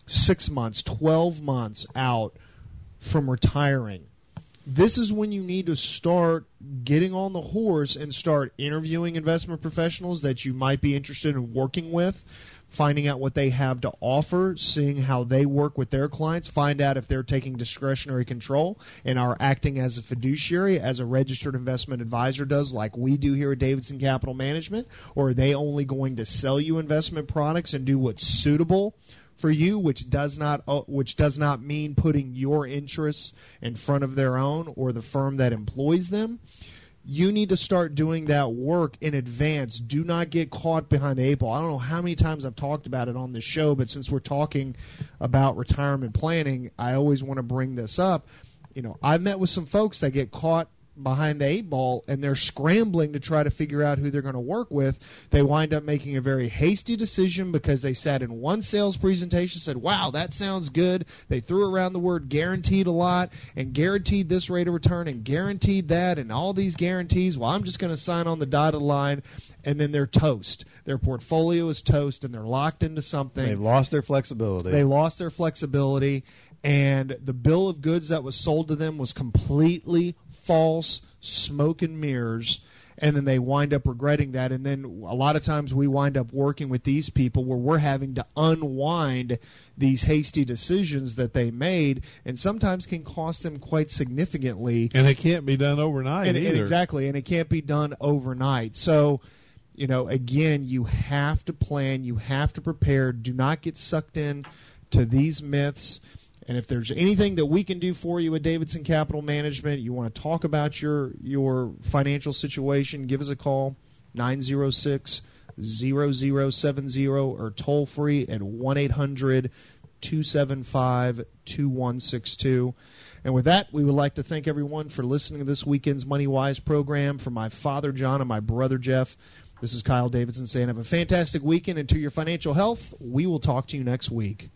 six months, twelve months out from retiring. This is when you need to start getting on the horse and start interviewing investment professionals that you might be interested in working with, finding out what they have to offer, seeing how they work with their clients, find out if they're taking discretionary control and are acting as a fiduciary, as a registered investment advisor does, like we do here at Davidson Capital Management, or are they only going to sell you investment products and do what's suitable for you, which does not uh, which does not mean putting your interests in front of their own or the firm that employs them. You need to start doing that work in advance. Do not get caught behind the eight ball. I don't know how many times I've talked about it on this show, but since we're talking about retirement planning, I always want to bring this up. You know, I've met with some folks that get caught behind the eight ball, and they're scrambling to try to figure out who they're going to work with. They wind up making a very hasty decision because they sat in one sales presentation, said, wow, that sounds good. They threw around the word guaranteed a lot, and guaranteed this rate of return, and guaranteed that, and all these guarantees. Well, I'm just going to sign on the dotted line, and then they're toast. Their portfolio is toast, and they're locked into something. They've lost their flexibility. They lost their flexibility, and the bill of goods that was sold to them was completely false, smoke and mirrors, and then they wind up regretting that. And then a lot of times we wind up working with these people where we're having to unwind these hasty decisions that they made, and sometimes can cost them quite significantly. And it can't be done overnight and, either. And exactly, and it can't be done overnight. So, you know, again, you have to plan, you have to prepare. Do not get sucked in to these myths. And if there's anything that we can do for you at Davidson Capital Management, you want to talk about your your financial situation, give us a call, nine oh six, zero zero seven zero, or toll free at one eight hundred, two seven five, two one six two. And with that, we would like to thank everyone for listening to this weekend's Money Wise program. For my father, John, and my brother, Jeff, this is Kyle Davidson saying have a fantastic weekend, and to your financial health, we will talk to you next week.